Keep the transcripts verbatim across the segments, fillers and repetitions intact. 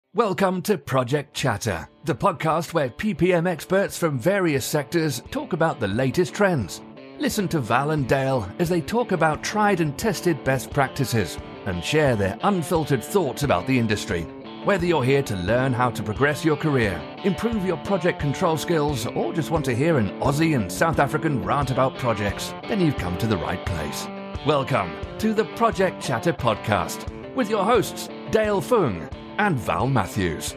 Welcome to Project Chatter, the podcast where P P M experts from various sectors talk about the latest trends. Listen to Val and Dale as they talk about tried and tested best practices and share their unfiltered thoughts about the industry. Whether you're here to learn how to progress your career, improve your project control skills, or just want to hear an Aussie and South African rant about projects, then you've come to the right place. Welcome to the Project Chatter podcast with your hosts, Dale Fung and Val Matthews.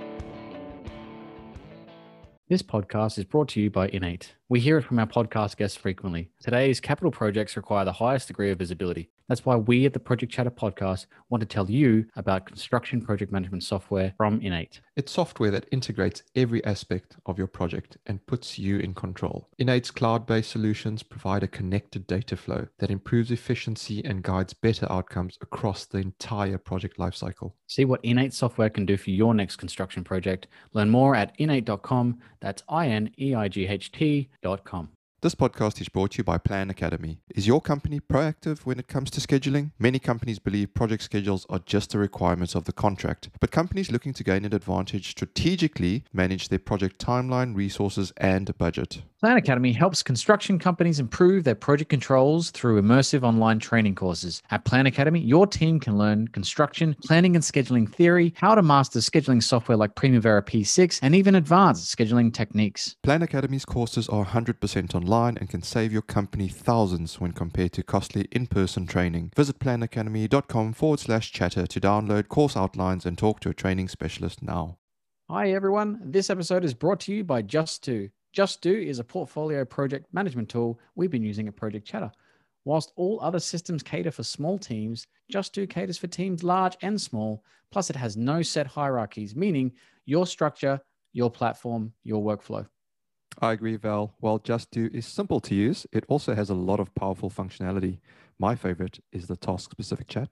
This podcast is brought to you by Innate. We hear it from our podcast guests frequently. Today's capital projects require the highest degree of visibility. That's why we at the Project Chatter podcast want to tell you about construction project management software from Innate. It's software that integrates every aspect of your project and puts you in control. Innate's cloud-based solutions provide a connected data flow that improves efficiency and guides better outcomes across the entire project lifecycle. See what Innate software can do for your next construction project. Learn more at innate dot com. That's I N E I G H T dot com. This podcast is brought to you by Plan Academy. Is your company proactive when it comes to scheduling? Many companies believe project schedules are just the requirements of the contract, but companies looking to gain an advantage strategically manage their project timeline, resources, and budget. Plan Academy helps construction companies improve their project controls through immersive online training courses. At Plan Academy, your team can learn construction, planning and scheduling theory, how to master scheduling software like Primavera P six, and even advanced scheduling techniques. Plan Academy's courses are one hundred percent online and can save your company thousands when compared to costly in-person training. Visit planacademy.com forward slash chatter to download course outlines and talk to a training specialist now. Hi everyone, this episode is brought to you by Just2. Just2 is a portfolio project management tool we've been using at Project Chatter. Whilst all other systems cater for small teams, Just2 caters for teams large and small, plus it has no set hierarchies, meaning your structure, your platform, your workflow. I agree, Val. While Just2 is simple to use, it also has a lot of powerful functionality. My favorite is the task-specific chat.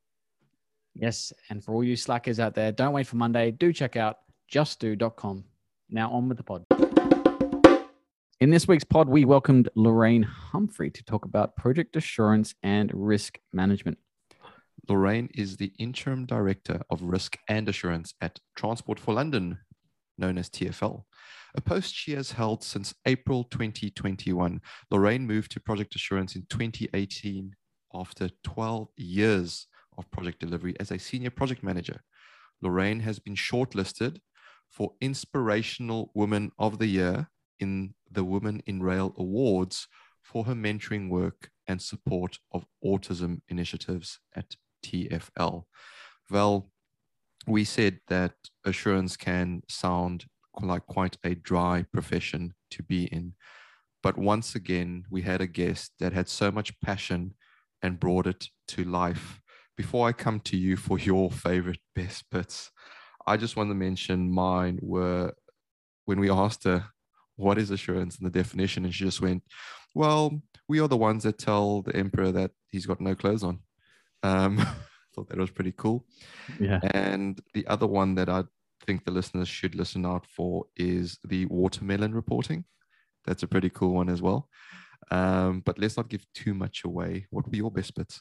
Yes, and for all you slackers out there, don't wait for Monday. Do check out just do dot com. Now on with the pod. In this week's pod, we welcomed Lorraine Humphrey to talk about project assurance and risk management. Lorraine is the Interim Director of Risk and Assurance at Transport for London, known as T F L. A post she has held since April twenty twenty-one. Lorraine moved to project assurance in twenty eighteen after twelve years of project delivery as a senior project manager. Lorraine has been shortlisted for Inspirational Woman of the Year in the Women in Rail Awards for her mentoring work and support of autism initiatives at T F L. Val, we said that assurance can sound like quite a dry profession to be in. But once again, we had a guest that had so much passion and brought it to life. Before I come to you for your favorite best bits, I just want to mention mine were when we asked her, what is assurance and the definition? And she just went, well, we are the ones that tell the emperor that he's got no clothes on. Um, I thought that was pretty cool. Yeah. And the other one that I think the listeners should listen out for is the watermelon reporting. That's a pretty cool one as well. Um, but let's not give too much away. What were your best bits?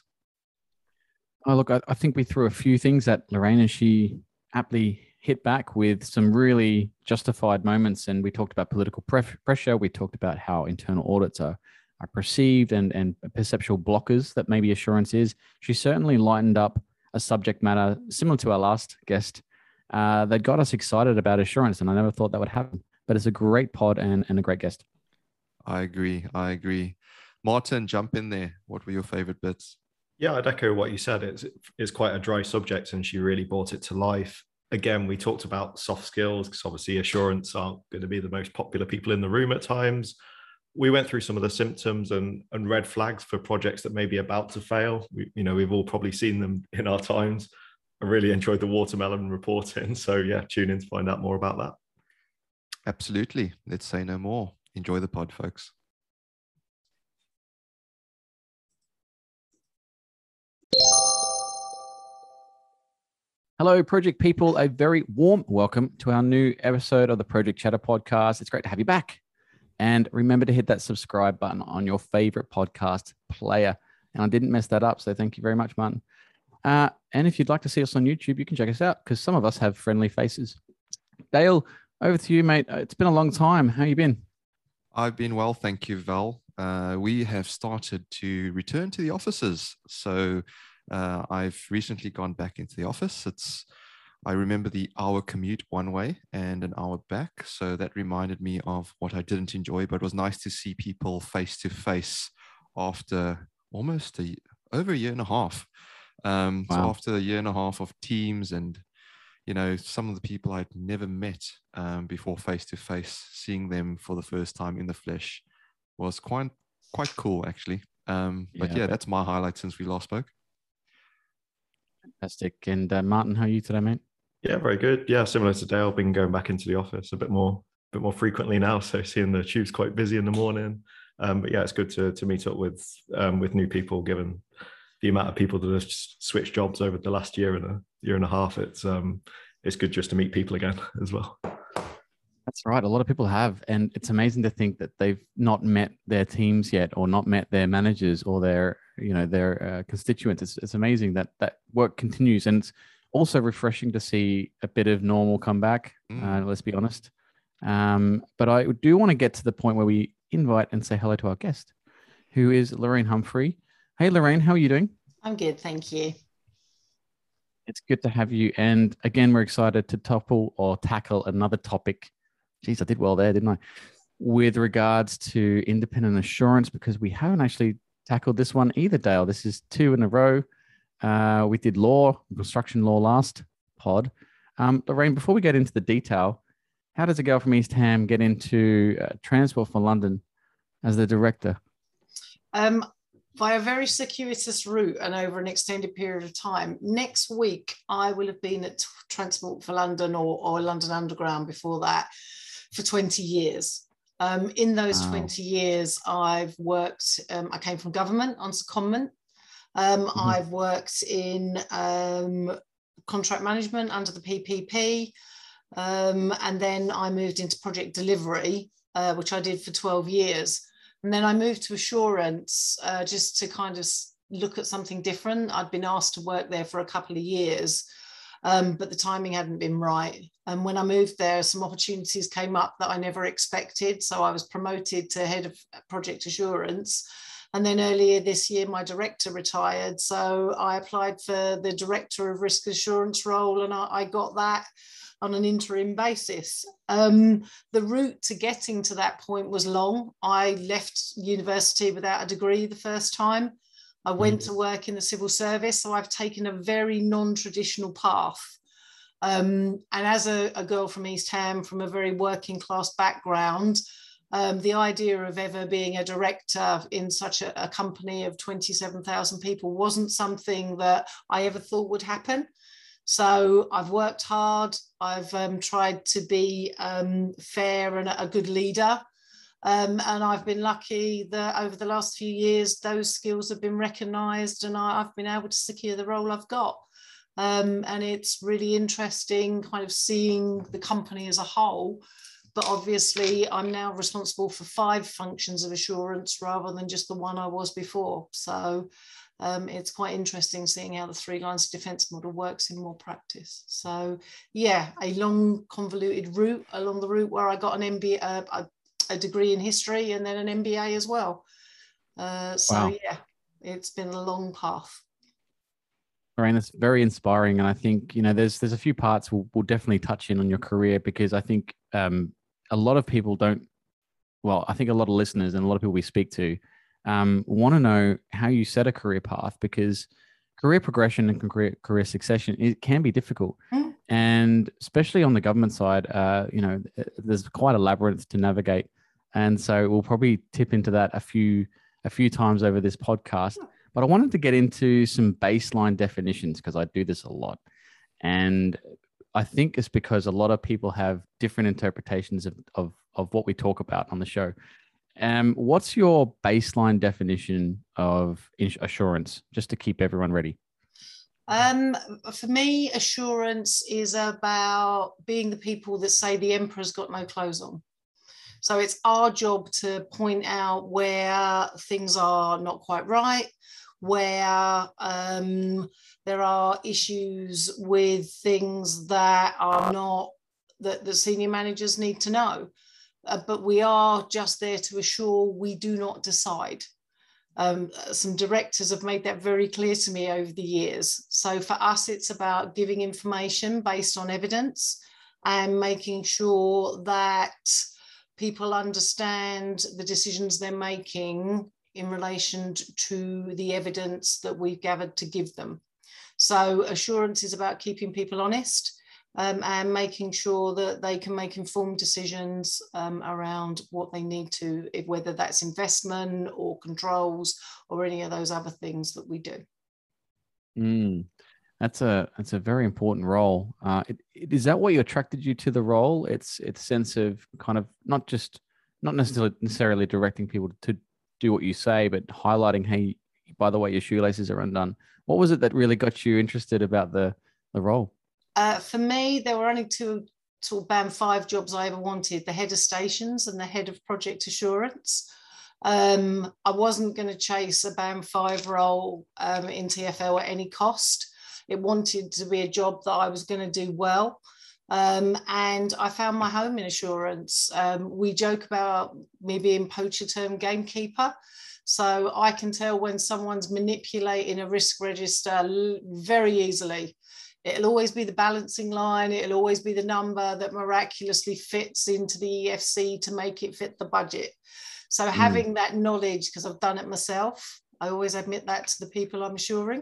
Oh, look, I, I think we threw a few things at Lorraine and she aptly hit back with some really justified moments. And we talked about political pref- pressure. We talked about how internal audits are, are perceived and, and perceptual blockers that maybe assurance is. She certainly lightened up a subject matter similar to our last guest uh, that got us excited about assurance. And I never thought that would happen, but it's a great pod and, and a great guest. I agree. I agree. Martin, jump in there. What were your favorite bits? Yeah, I'd echo what you said. It's, it's quite a dry subject and she really brought it to life. Again, we talked about soft skills because obviously assurance aren't going to be the most popular people in the room at times. We went through some of the symptoms and, and red flags for projects that may be about to fail. We, you know, we've all probably seen them in our times. I really enjoyed the watermelon reporting. So yeah, tune in to find out more about that. Absolutely. Let's say no more. Enjoy the pod, folks. Hello, project people. A very warm welcome to our new episode of the Project Chatter podcast. It's great to have you back. And remember to hit that subscribe button on your favorite podcast player. And I didn't mess that up, so thank you very much, Martin. Uh, and if you'd like to see us on YouTube, you can check us out because some of us have friendly faces. Dale, over to you, mate. It's been a long time. How you been? I've been well, thank you, Val. Uh, we have started to return to the offices. So uh, I've recently gone back into the office. It's I remember the hour commute one way and an hour back. So that reminded me of what I didn't enjoy, but it was nice to see people face to face after almost a, over a year and a half. Um, Wow. So after a year and a half of Teams and, you know, some of the people I'd never met um, before face to face, seeing them for the first time in the flesh was quite, quite cool, actually. Um, but Yeah, yeah, but- that's my highlight since we last spoke. Fantastic. And uh, Martin, how are you today, mate? Yeah, very good. Yeah, similar to Dale, been going back into the office a bit more, bit more frequently now. So seeing the tube's quite busy in the morning. Um, but yeah, it's good to to meet up with um, with new people, given the amount of people that have switched jobs over the last year and a year and a half. It's um, it's good just to meet people again as well. That's right. A lot of people have. And it's amazing to think that they've not met their teams yet or not met their managers or their, you know, their uh, constituents. It's, it's amazing that that work continues. And it's also refreshing to see a bit of normal come back, Mm. uh, let's be honest. Um, but I do want to get to the point where we invite and say hello to our guest, who is Lorraine Humphrey. Hey, Lorraine, how are you doing? I'm good, thank you. It's good to have you. And again, we're excited to topple or tackle another topic. Geez, I did well there, didn't I? With regards to independent assurance, because we haven't actually tackled this one either, Dale. This is two in a row. Uh, we did law, construction law last pod. Um, Lorraine, before we get into the detail, how does a girl from East Ham get into uh, Transport for London as the director? Um, by a very circuitous route and over an extended period of time. Next week, I will have been at Transport for London or, or London Underground before that for twenty years. Um, in those Wow. twenty years, I've worked, um, I came from government on secondment. Um, Mhm. I've worked in um, contract management under the P P P. Um, and then I moved into project delivery, uh, which I did for twelve years. And then I moved to assurance uh, just to kind of look at something different. I'd been asked to work there for a couple of years, um, but the timing hadn't been right. And when I moved there, some opportunities came up that I never expected. So I was promoted to head of project assurance. And then earlier this year, my director retired. So I applied for the director of risk assurance role, and I, I got that on an interim basis. Um, the route to getting to that point was long. I left university without a degree the first time. I went to work in the civil service, so I've taken a very non-traditional path. Um, and as a, a girl from East Ham, from a very working class background, um, the idea of ever being a director in such a, a company of twenty-seven thousand people wasn't something that I ever thought would happen. So I've worked hard. I've um, tried to be um, fair and a good leader. Um, and I've been lucky that over the last few years, those skills have been recognised and I, I've been able to secure the role I've got. Um, and it's really interesting kind of seeing the company as a whole. But obviously, I'm now responsible for five functions of assurance rather than just the one I was before. So Um, it's quite interesting seeing how the three lines of defence model works in more practice. So yeah, a long convoluted route along the route where I got an M B A, uh, a, a degree in history and then an M B A as well. Uh, so Wow. yeah, it's been a long path. Lorraine, it's very inspiring. And I think, you know, there's there's a few parts we'll, we'll definitely touch in on your career because I think um, a lot of people don't, well, I think a lot of listeners and a lot of people we speak to um, want to know how you set a career path because career progression and career, career succession, it can be difficult. Mm. And especially on the government side, uh, you know, there's quite a labyrinth to navigate. And so we'll probably tip into that a few a few times over this podcast. But I wanted to get into some baseline definitions because I do this a lot. And I think it's because a lot of people have different interpretations of, of, of what we talk about on the show. Um, what's your baseline definition of assurance, just to keep everyone ready? Um, for me, assurance is about being the people that say the emperor's got no clothes on. So it's our job to point out where things are not quite right, where um, there are issues with things that are not, that the senior managers need to know. Uh, but we are just there to assure we do not decide. Um, some directors have made that very clear to me over the years. So for us, it's about giving information based on evidence and making sure that people understand the decisions they're making in relation to the evidence that we've gathered to give them. So assurance is about keeping people honest um, and making sure that they can make informed decisions um, around what they need to, if, whether that's investment or controls or any of those other things that we do. Mm, that's a that's a very important role. Uh, it, it, is that what you attracted you to the role? It's it's sense of kind of not just not necessarily necessarily directing people to do what you say, but highlighting, hey, by the way, your shoelaces are undone. What was it that really got you interested about the the role? Uh, for me, there were only two sort of band five jobs I ever wanted: the head of stations and the head of project assurance. Um, I wasn't going to chase a band five role um, in T F L at any cost. It wanted to be a job that I was going to do well. Um, and I found my home in assurance. Um, we joke about me being poacher term gamekeeper. So I can tell when someone's manipulating a risk register very easily. It'll always be the balancing line. It'll always be the number that miraculously fits into the E F C to make it fit the budget. So mm. having that knowledge, because I've done it myself, I always admit that to the people I'm assuring.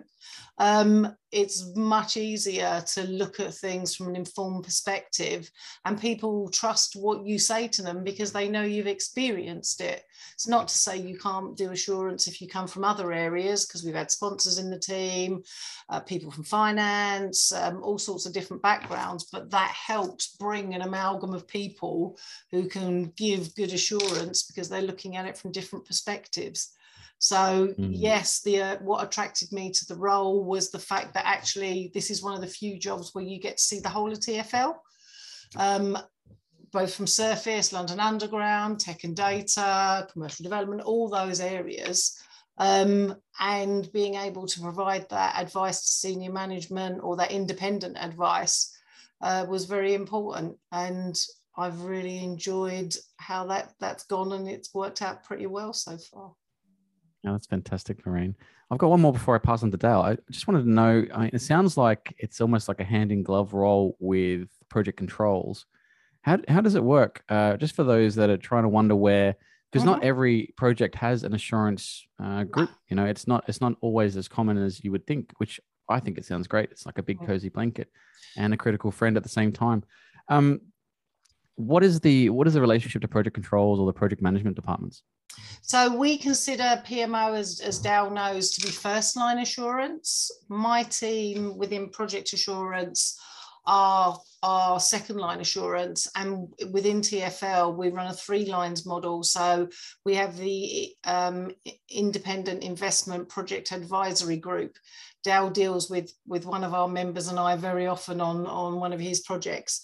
Um, it's much easier to look at things from an informed perspective, and people trust what you say to them because they know you've experienced it. It's not to say you can't do assurance if you come from other areas, because we've had sponsors in the team, uh, people from finance, um, all sorts of different backgrounds, but that helps bring an amalgam of people who can give good assurance because they're looking at it from different perspectives. So mm. yes, the uh, what attracted me to the role was the fact that actually this is one of the few jobs where you get to see the whole of T F L, um, both from surface, London Underground, tech and data, commercial development, all those areas, um, and being able to provide that advice to senior management or that independent advice uh, was very important. And I've really enjoyed how that that's gone, and it's worked out pretty well so far. Oh, that's fantastic, Lorraine. I've got one more before I pass on to Dale. I just wanted to know, I mean, it sounds like it's almost like a hand-in-glove role with project controls. How, how does it work? Uh, just for those that are trying to wonder where, because mm-hmm. not every project has an assurance uh, group. You know, it's not it's not always as common as you would think, which I think it sounds great. It's like a big cozy blanket and a critical friend at the same time. Um, what is the what is the relationship to project controls or the project management departments? So we consider P M O, as, as Dale knows, to be first line assurance. My team within project assurance are, are second line assurance, and within T F L we run a three lines model. So we have the um, independent investment project advisory group. Dale deals with, with one of our members and I very often on, on one of his projects.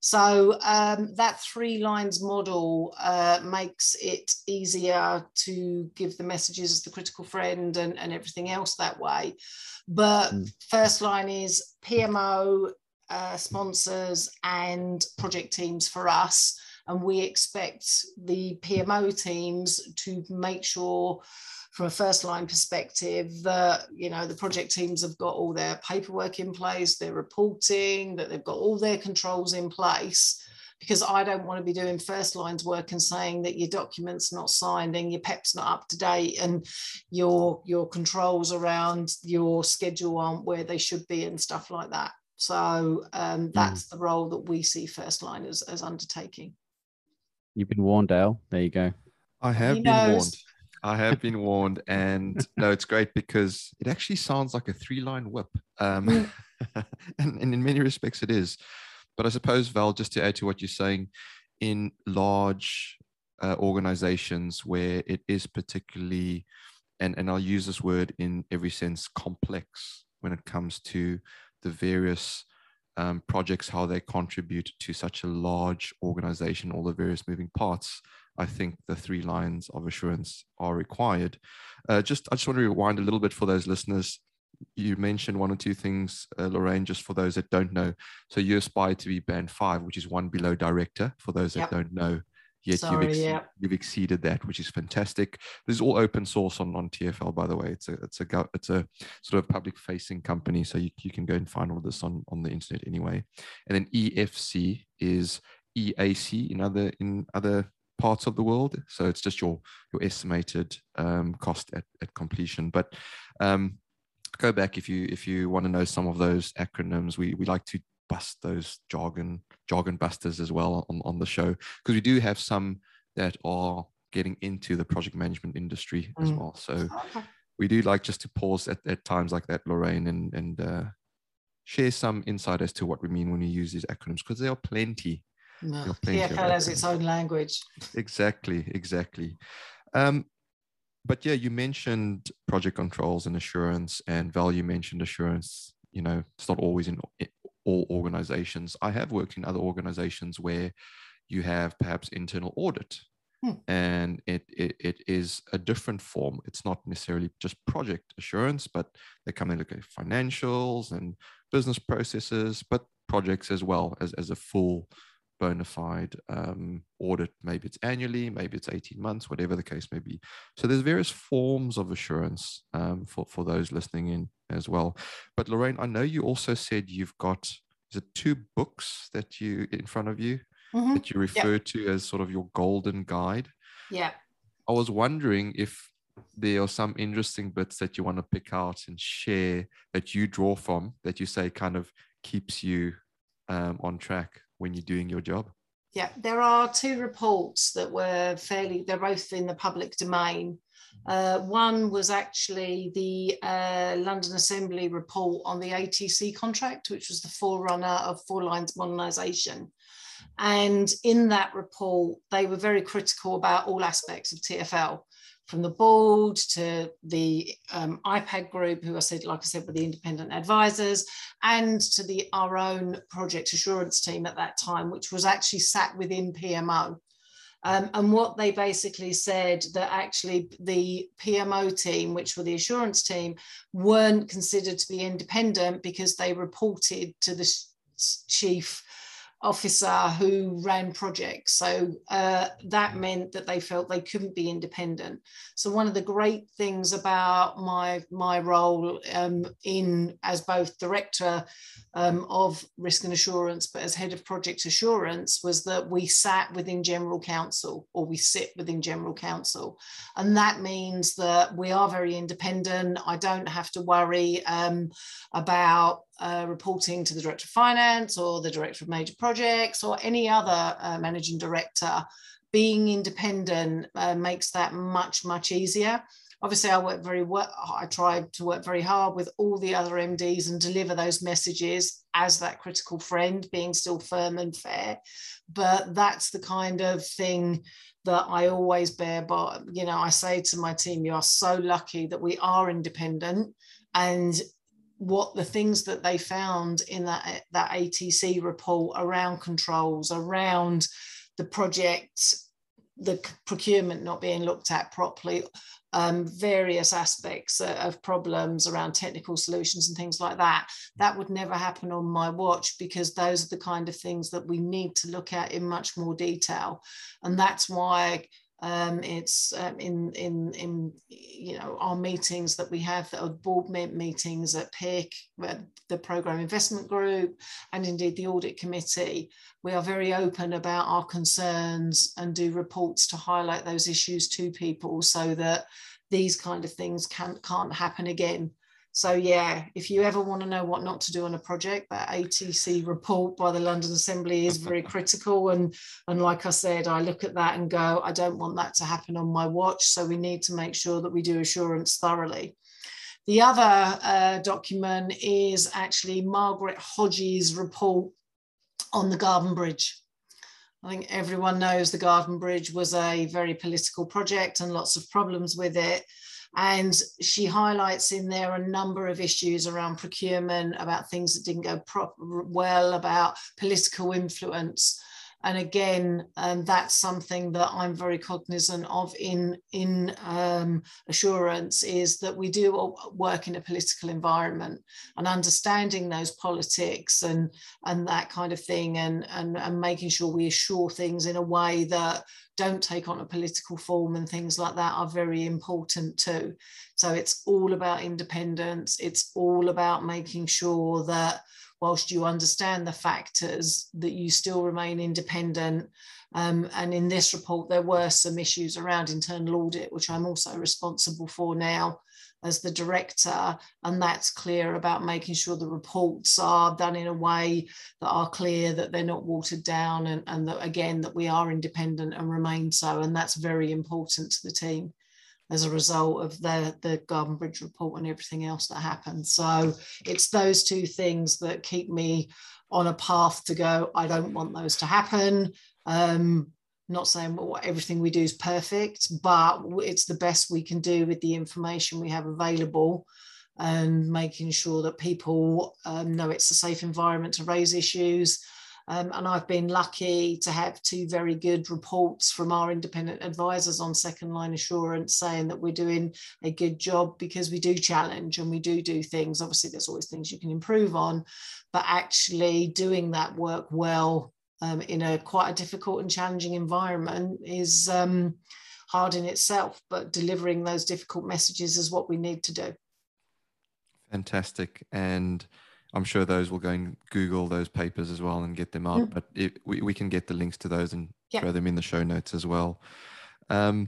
So um, that three lines model uh, makes it easier to give the messages as the critical friend and, and everything else that way. But mm. first line is P M O, uh, sponsors and project teams for us. And we expect the P M O teams to make sure from a first line perspective that, you know, the project teams have got all their paperwork in place, their reporting, that they've got all their controls in place, because I don't want to be doing first line's work and saying that your document's not signed and your P E P's not up to date and your, your controls around your schedule aren't where they should be and stuff like that. So um, that's mm. the role that we see first line as, as undertaking. You've been warned, Dale. There you go. I have he been knows. warned. I have been warned, and no, it's great because it actually sounds like a three-line whip, um, and, and in many respects it is. But I suppose, Val, just to add to what you're saying, in large uh, organizations where it is particularly, and, and I'll use this word in every sense, complex when it comes to the various um, projects, how they contribute to such a large organization, all the various moving parts. I think the three lines of assurance are required. Uh, just, I just want to rewind a little bit for those listeners. You mentioned one or two things, uh, Lorraine, just for those that don't know. So you aspire to be band five, which is one below director, for those that Yep. don't know. Yet Sorry, you've, exceed, yeah. you've exceeded that, which is fantastic. This is all open source on, on T F L, by the way. It's a it's a it's a sort of public facing company, so you, you can go and find all this on, on the internet anyway. And then E F C is E A C in other in other parts of the world. So it's just your your estimated um, cost at, at completion. But um, go back if you if you want to know some of those acronyms. We we like to bust those jargon jargon busters as well on, on the show, because we do have some that are getting into the project management industry as Mm. well. So Okay. we do like just to pause at, at times like that, Lorraine, and and uh, share some insight as to what we mean when we use these acronyms, because there are plenty. No, There are plenty of P F L has acronyms. its own language. Exactly, exactly. Um, but yeah, you mentioned project controls and assurance, and Val, you mentioned assurance. You know, it's not always in all organizations. I have worked in other organizations where you have perhaps internal audit, Hmm. and it, it it is a different form. It's not necessarily just project assurance, but they come in, look at financials and business processes, but projects as well as, as a full bona fide um, audit. Maybe it's annually, maybe it's eighteen months, whatever the case may be. So there's various forms of assurance um, for, for those listening in as well. But Lorraine, I know you also said you've got, is it two books that you in front of you Mhm. that you refer to as sort of your golden guide? Yeah. I was wondering if there are some interesting bits that you want to pick out and share that you draw from, that you say kind of keeps you um, on track when you're doing your job. Yeah, there are two reports that were fairly, they're both in the public domain. Uh, one was actually the uh, London Assembly report on the A T C contract, which was the forerunner of Four Lines modernisation. And in that report, they were very critical about all aspects of T F L, from the board to the um, I PAG group, who I said, like I said, were the independent advisors, and to the our own project assurance team at that time, which was actually sat within P M O. Um, and what they basically said, that actually the P M O team, which were the assurance team, weren't considered to be independent because they reported to the chief officer who ran projects. So uh, that meant that they felt they couldn't be independent. So one of the great things about my, my role um, in as both director um, of risk and assurance, but as head of project assurance, was that we sat within general counsel, or we sit within general counsel. And that means that we are very independent. I don't have to worry um, about Uh, reporting to the Director of Finance or the Director of Major Projects or any other uh, Managing Director. Being independent uh, makes that much, much easier. Obviously, I work very well. I try to work very hard with all the other M Ds and deliver those messages as that critical friend, being still firm and fair. But that's the kind of thing that I always bear. But, you know, I say to my team, you are so lucky that we are independent. And what the things that they found in that, that A T C report around controls, around the project, the procurement not being looked at properly, um, various aspects of problems around technical solutions and things like that, that would never happen on my watch, because those are the kind of things that we need to look at in much more detail. And that's why Um, it's um, in, in, in, you know, our meetings that we have, that are board meetings at P I C, the Programme Investment Group, and indeed the Audit Committee. We are very open about our concerns and do reports to highlight those issues to people so that these kind of things can, can't happen again. So yeah, if you ever want to know what not to do on a project, that A T C report by the London Assembly is very critical. And, and like I said, I look at that and go, I don't want that to happen on my watch. So we need to make sure that we do assurance thoroughly. The other uh, document is actually Margaret Hodges' report on the Garden Bridge. I think everyone knows the Garden Bridge was a very political project and lots of problems with it. And she highlights in there a number of issues around procurement, about things that didn't go proper, well, about political influence. And again, um, that's something that I'm very cognizant of in, in um, assurance, is that we do work in a political environment, and understanding those politics and, and that kind of thing, and, and, and making sure we assure things in a way that don't take on a political form and things like that are very important too. So it's all about independence. It's all about making sure that whilst you understand the factors, that you still remain independent. Um, and in this report, there were some issues around internal audit, which I'm also responsible for now as the director. And that's clear about making sure the reports are done in a way that are clear, that they're not watered down, and, and that, again, that we are independent and remain so. And that's very important to the team as a result of the, the Garden Bridge report and everything else that happened. So it's those two things that keep me on a path to go, I don't want those to happen. Um, not saying well, everything we do is perfect, but it's the best we can do with the information we have available, and making sure that people um, know it's a safe environment to raise issues. Um, and I've been lucky to have two very good reports from our independent advisors on second line assurance saying that we're doing a good job, because we do challenge and we do do things. Obviously, there's always things you can improve on, but actually doing that work well um, in a quite a difficult and challenging environment is um, hard in itself, but delivering those difficult messages is what we need to do. Fantastic. And I'm sure those will go and Google those papers as well and get them out, mm. but it, we, we can get the links to those and yep. throw them in the show notes as well. Um,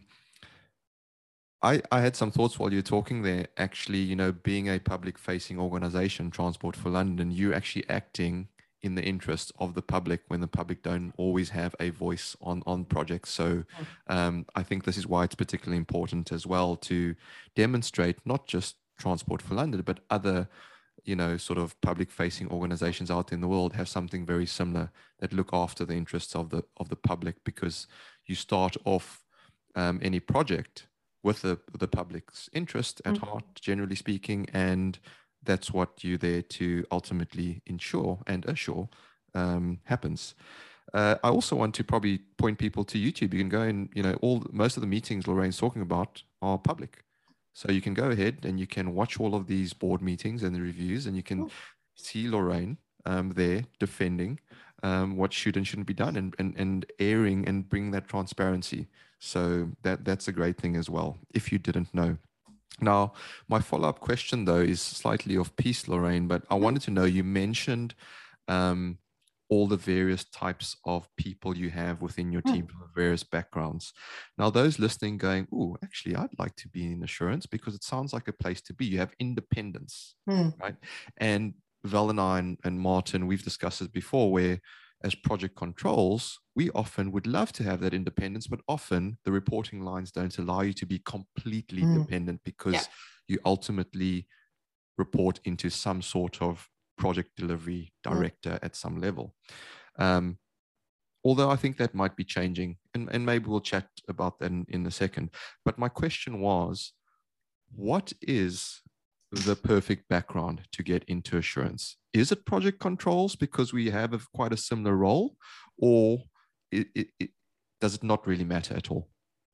I, I had some thoughts while you were talking there. Actually, you know, being a public facing organization, Transport for London, you're actually acting in the interest of the public when the public don't always have a voice on, on projects. So um, I think this is why it's particularly important as well to demonstrate not just Transport for London, but other you know, sort of public facing organizations out in the world have something very similar that look after the interests of the, of the public, because you start off um, any project with the, the public's interest at mm-hmm. heart, generally speaking. And that's what you're there to ultimately ensure and assure um, happens. Uh, I also want to probably point people to YouTube. You can go and, you know, all, most of the meetings Lorraine's talking about are public. So you can go ahead and you can watch all of these board meetings and the reviews, and you can see Lorraine um, there defending um, what should and shouldn't be done, and, and, and airing and bring that transparency. So that, that's a great thing as well, if you didn't know. Now, my follow-up question, though, is slightly off piece, Lorraine, but I wanted to know, you mentioned um, all the various types of people you have within your team from various backgrounds. Now, those listening going, oh, actually, I'd like to be in assurance because it sounds like a place to be. You have independence, mm. right? And Val and I and, and Martin, we've discussed it before, where as project controls, we often would love to have that independence, but often the reporting lines don't allow you to be completely mm. dependent, because yeah. you ultimately report into some sort of project delivery director mm. at some level. Um, although I think that might be changing, and, and maybe we'll chat about that in, in a second. But my question was, what is the perfect background to get into assurance? Is it project controls because we have a, quite a similar role, or it, it, it, does it not really matter at all?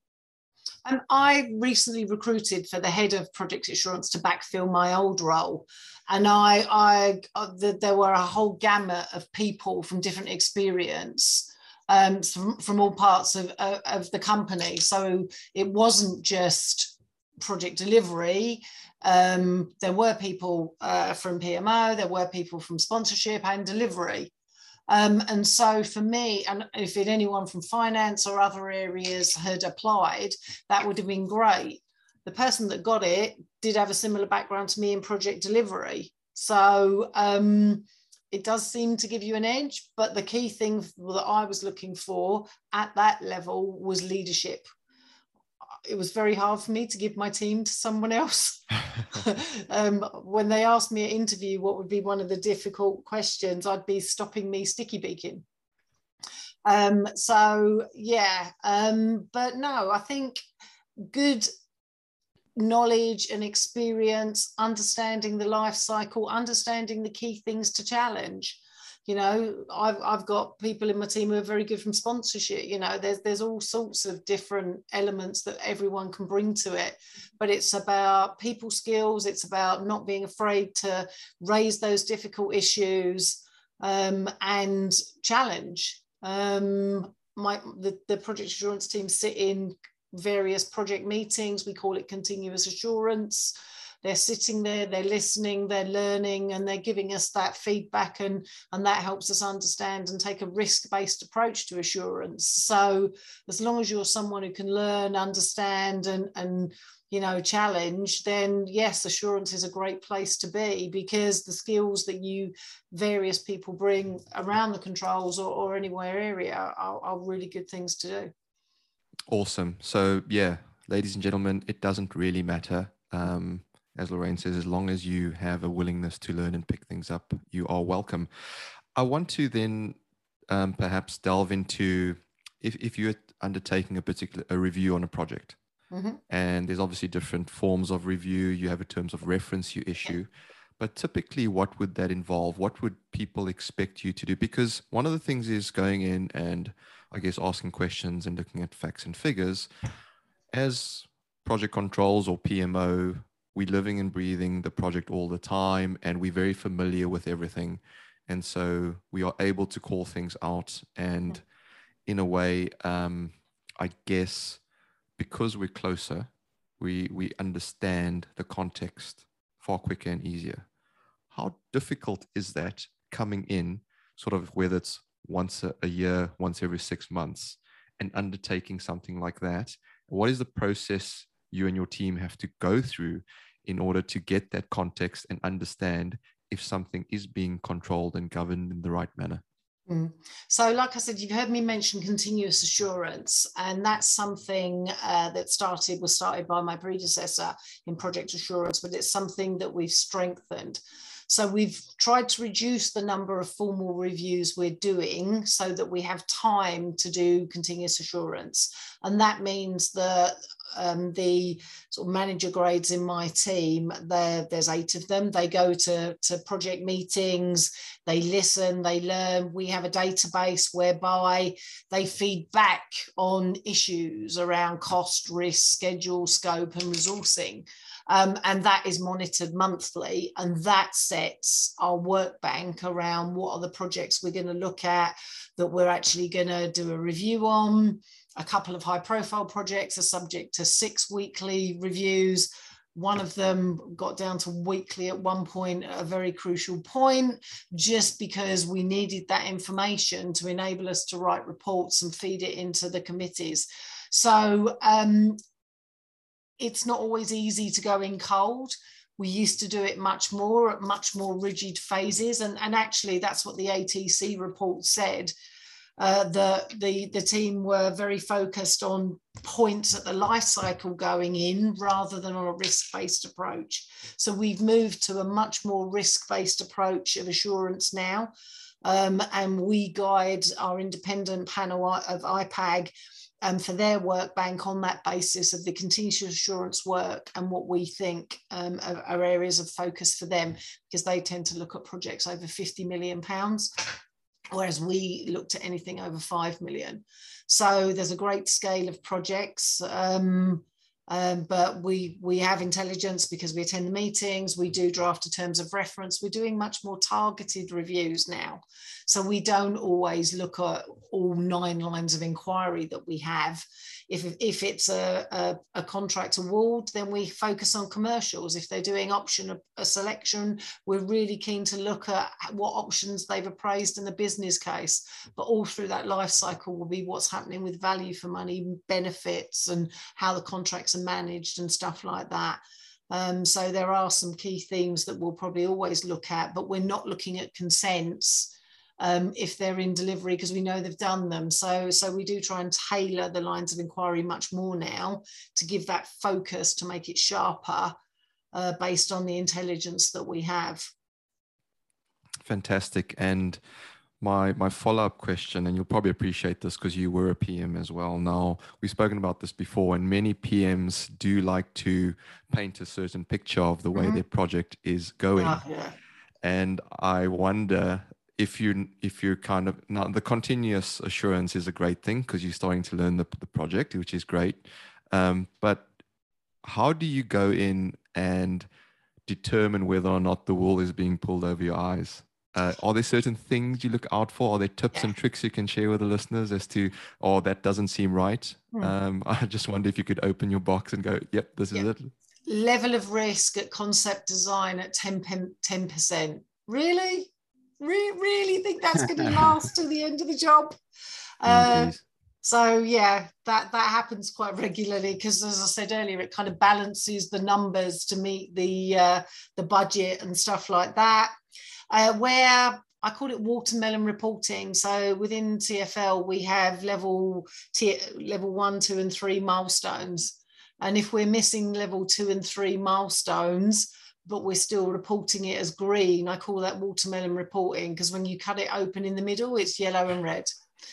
Um, I recently recruited for the head of project assurance to backfill my old role. And I, I uh, the, there were a whole gamut of people from different experience um, from, from all parts of, uh, of the company. So it wasn't just project delivery. Um, there were people uh, from P M O, there were people from sponsorship and delivery. Um, and so for me, and if anyone from finance or other areas had applied, that would have been great. The person that got it did have a similar background to me in project delivery. So um, it does seem to give you an edge, but the key thing that I was looking for at that level was leadership. It was very hard for me to give my team to someone else. um, when they asked me at interview what would be one of the difficult questions, I'd be stopping me sticky beaking. Um, so, yeah, um, but no, I think good knowledge and experience, understanding the life cycle, understanding the key things to challenge. You know, I've, I've got people in my team who are very good from sponsorship. You know, there's, there's all sorts of different elements that everyone can bring to it, but it's about people skills. It's about not being afraid to raise those difficult issues um, and challenge. Um, my, the, the project assurance team sit in various project meetings. We call it continuous assurance. They're sitting there, they're listening, they're learning, and they're giving us that feedback, and, and that helps us understand and take a risk-based approach to assurance. So as long as you're someone who can learn, understand, and, and you know, challenge, then yes, assurance is a great place to be, because the skills that you various people bring around the controls or, or anywhere area are, are really good things to do. Awesome. So yeah, ladies and gentlemen, it doesn't really matter. Um, as Lorraine says, as long as you have a willingness to learn and pick things up, you are welcome. I want to then um, perhaps delve into if, if you're undertaking a particular a review on a project. Mm-hmm. And there's obviously different forms of review. You have a terms of reference you issue, but typically what would that involve? What would people expect you to do? Because one of the things is going in and I guess asking questions and looking at facts and figures. As project controls or P M O, we're living and breathing the project all the time, and we're very familiar with everything. And so we are able to call things out. And in a way, um, I guess, because we're closer, we, we understand the context far quicker and easier. How difficult is that coming in, sort of whether it's once a, a year, once every six months, and undertaking something like that? What is the process you and your team have to go through in order to get that context and understand if something is being controlled and governed in the right manner? Mm. So like I said, you've heard me mention continuous assurance, and that's something uh, that started was started by my predecessor in project assurance, but it's something that we've strengthened. So we've tried to reduce the number of formal reviews we're doing so that we have time to do continuous assurance. And that means that um, the sort of manager grades in my team, there, there's eight of them. They go to, to project meetings, they listen, they learn. We have a database whereby they feed back on issues around cost, risk, schedule, scope, and resourcing. Um, and that is monitored monthly, and that sets our work bank around what are the projects we're going to look at, that we're actually going to do a review on. A couple of high profile projects are subject to six weekly reviews. One of them got down to weekly at one point, at a very crucial point, just because we needed that information to enable us to write reports and feed it into the committees. So um, it's not always easy to go in cold. We used to do it much more at much more rigid phases. And, and actually, that's what the A T C report said. Uh, the, the, the team were very focused on points at the life cycle going in rather than on a risk-based approach. So we've moved to a much more risk-based approach of assurance now. Um, and we guide our independent panel of I PAG Um, for their work bank on that basis of the continuous assurance work and what we think um, are, are areas of focus for them, because they tend to look at projects over fifty million pounds, whereas we looked at anything over five million. So there's a great scale of projects, um, um, but we, we have intelligence because we attend the meetings, we do draft the terms of reference, we're doing much more targeted reviews now. So we don't always look at all nine lines of inquiry that we have. If, if it's a, a, a contract award, then we focus on commercials. If they're doing option a selection, we're really keen to look at what options they've appraised in the business case. But all through that life cycle will be what's happening with value for money, benefits, and how the contracts are managed and stuff like that. Um, so there are some key themes that we'll probably always look at, but we're not looking at consents Um, if they're in delivery, because we know they've done them. So, so we do try and tailor the lines of inquiry much more now to give that focus, to make it sharper uh, based on the intelligence that we have. Fantastic. And my, my follow-up question, and you'll probably appreciate this because you were a P M as well. Now, we've spoken about this before, and many P Ms do like to paint a certain picture of the way mm-hmm. their project is going. Oh, yeah. And I wonder if you if you're kind of now the continuous assurance is a great thing because you're starting to learn the, the project, which is great. Um, but how do you go in and determine whether or not the wool is being pulled over your eyes? Uh, are there certain things you look out for? Are there tips Yeah. and tricks you can share with the listeners as to, oh, that doesn't seem right? Hmm. Um, I just wonder if you could open your box and go, yep, this Yep. is it. Level of risk at concept design at ten percent. Really? Re- really think that's going to last till the end of the job? Uh, Mm, so yeah, that that happens quite regularly because, as I said earlier, it kind of balances the numbers to meet the uh, the budget and stuff like that. Uh, where I call it watermelon reporting. So within T F L, we have level T, level one, two, and three milestones. And if we're missing level two and three milestones, but we're still reporting it as green, I call that watermelon reporting, because when you cut it open in the middle, it's yellow and red.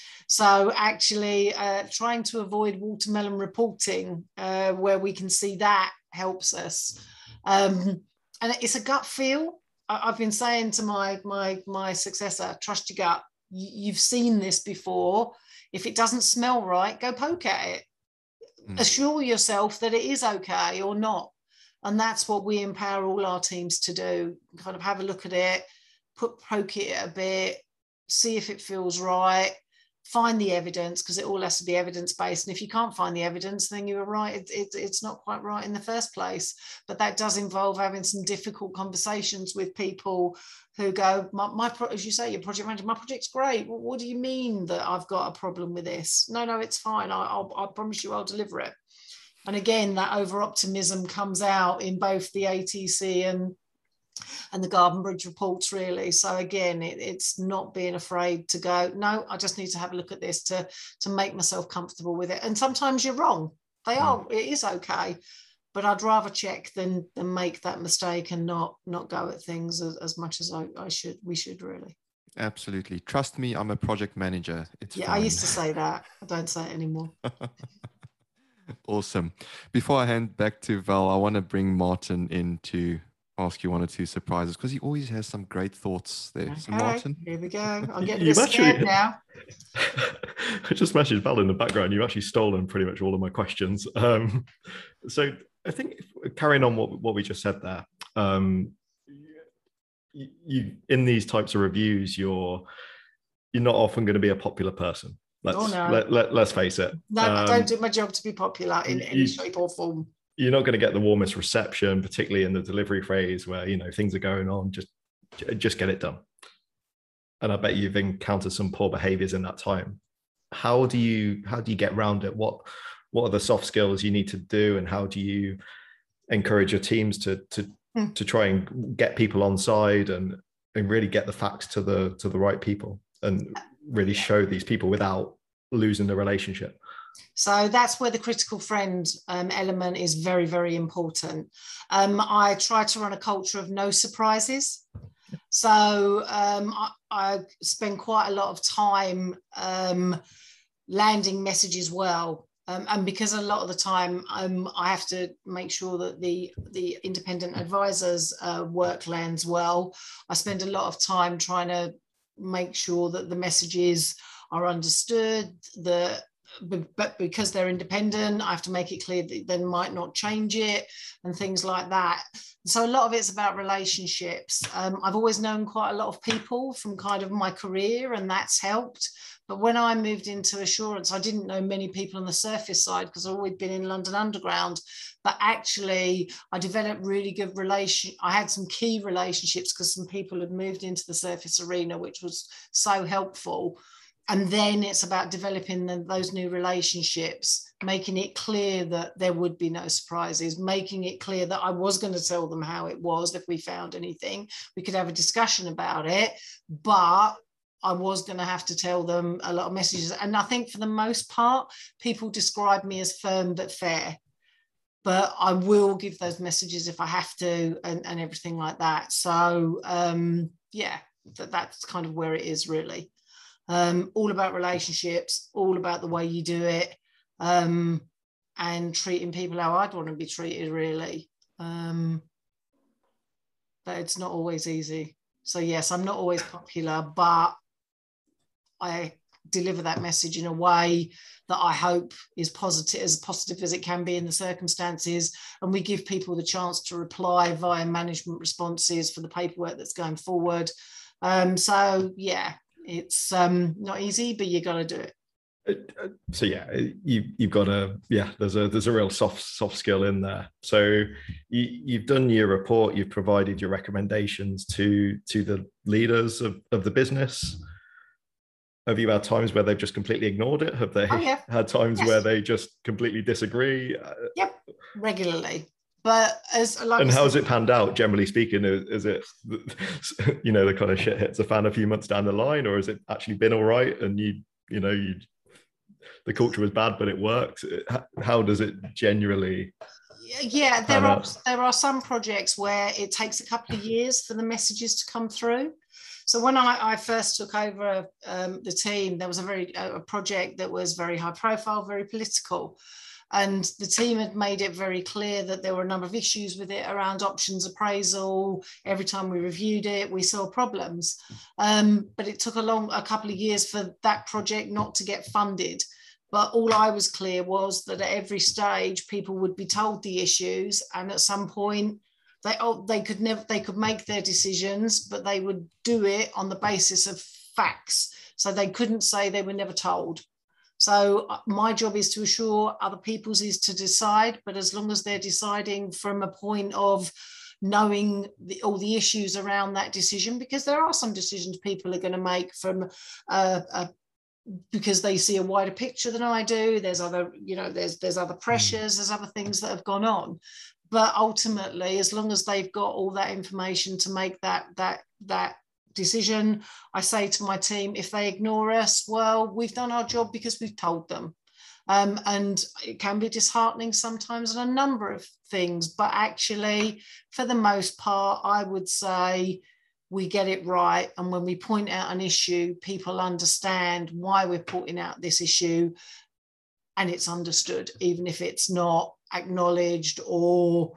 So actually uh, trying to avoid watermelon reporting uh, where we can see that helps us. Um, and it's a gut feel. I, I've been saying to my, my, my successor, trust your gut. You, you've seen this before. If it doesn't smell right, go poke at it. Mm. Assure yourself that it is okay or not. And that's what we empower all our teams to do. Kind of have a look at it, put poke it a bit, see if it feels right, find the evidence, because it all has to be evidence-based. And if you can't find the evidence, then you were right. It, it, it's not quite right in the first place. But that does involve having some difficult conversations with people who go, my, my as you say, your project manager, my project's great. Well, what do you mean that I've got a problem with this? No, no, it's fine. I, I'll, I promise you I'll deliver it. And again, that over-optimism comes out in both the A T C and and the Garden Bridge reports, really. So again, it, it's not being afraid to go, no, I just need to have a look at this to, to make myself comfortable with it. And sometimes you're wrong. They are, it is okay. But I'd rather check than, than make that mistake and not, not go at things as, as much as I, I should, we should really. Absolutely. Trust me, I'm a project manager. It's yeah, fine. I used to say that. I don't say it anymore. Awesome. Before I hand back to Val, I want to bring Martin in to ask you one or two surprises because he always has some great thoughts there. Okay, so Martin, here we go. I'm getting You've a bit scared actually, now. I just messaged Val in the background. You've actually stolen pretty much all of my questions. Um, so I think if, carrying on what, what we just said there, um, you, you in these types of reviews, you're you're not often going to be a popular person. Let's oh, no. let, let, let's face it. No, um, I don't do my job to be popular in any you, shape or form. You're not going to get the warmest reception, particularly in the delivery phase where, you know, things are going on, just, just get it done. And I bet you've encountered some poor behaviors in that time. How do you, how do you get around it? What, what are the soft skills you need to do? And how do you encourage your teams to, to, mm. to try and get people on side and, and really get the facts to the, to the right people and really show these people without losing the relationship? So that's where the critical friend um, element is very, very important. Um, I try to run a culture of no surprises. So um, I, I spend quite a lot of time um, landing messages well. Um, and because a lot of the time um, I have to make sure that the, the independent advisors uh, work lands well, I spend a lot of time trying to make sure that the messages are understood, that but because they're independent, I have to make it clear that they might not change it and things like that. So a lot of it's about relationships. Um, I've always known quite a lot of people from kind of my career, and that's helped. But when I moved into assurance, I didn't know many people on the surface side because I've always been in London Underground. But actually, I developed really good relation. I had some key relationships because some people had moved into the surface arena, which was so helpful. And then it's about developing the, those new relationships, making it clear that there would be no surprises, making it clear that I was going to tell them how it was. If we found anything, we could have a discussion about it, but I was going to have to tell them a lot of messages. And I think for the most part, people describe me as firm but fair. But I will give those messages if I have to and, and everything like that. So, um, yeah, that, that's kind of where it is, really. Um, all about relationships, all about the way you do it, um, and treating people how I'd want to be treated, really. Um, but it's not always easy. So yes, I'm not always popular, but I deliver that message in a way that I hope is positive, as positive as it can be in the circumstances. And we give people the chance to reply via management responses for the paperwork that's going forward. Um, so yeah, it's um, not easy, but you got to do it. So yeah, you you've got a yeah. There's a there's a real soft soft skill in there. So you, you've done your report. You've provided your recommendations to to the leaders of, of the business. Have you had times where they've just completely ignored it? Have they oh, yeah. had times yes. where they just completely disagree? Yep, regularly. But as like and how's it panned out? Generally speaking, is, is it you know the kind of shit hits the fan a few months down the line, or has it actually been all right? And you you know you. The culture was bad, but it works. How does it generally? Yeah, there are out? there are some projects where it takes a couple of years for the messages to come through. So when I, I first took over um, the team, there was a very a project that was very high profile, very political, and the team had made it very clear that there were a number of issues with it around options appraisal. Every time we reviewed it, we saw problems, um, but it took a long a couple of years for that project not to get funded. But all I was clear was that at every stage, people would be told the issues, and at some point, they oh, they could never they could make their decisions, but they would do it on the basis of facts. So they couldn't say they were never told. So my job is to assure other people's is to decide, but as long as they're deciding from a point of knowing the, all the issues around that decision, because there are some decisions people are going to make from uh, a because they see a wider picture than I do. There's other, you know, there's there's other pressures, there's other things that have gone on. But ultimately, as long as they've got all that information to make that that that decision, I say to my team, if they ignore us, well, we've done our job because we've told them. Um, and it can be disheartening sometimes on a number of things, but actually, for the most part, I would say we get it right. And when we point out an issue, people understand why we're pointing out this issue, and it's understood, even if it's not acknowledged or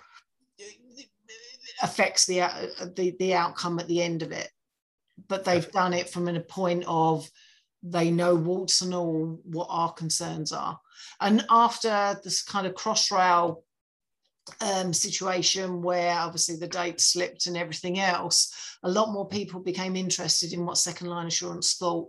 affects the, the, the outcome at the end of it. But they've done it from a point of they know warts and all what our concerns are. And after this kind of Crossrail Um, situation where obviously the date slipped and everything else, a lot more people became interested in what second line assurance thought.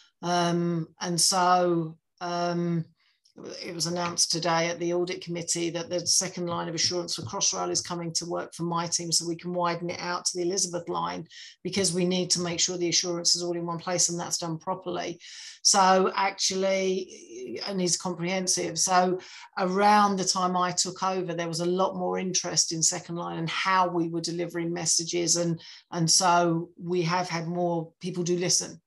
Um, and so um, it was announced today at the audit committee that the second line of assurance for Crossrail is coming to work for my team, so we can widen it out to the Elizabeth line, because we need to make sure the assurance is all in one place and that's done properly. So actually, and is comprehensive. So around the time I took over, there was a lot more interest in second line and how we were delivering messages. And, and so we have had more people do listen.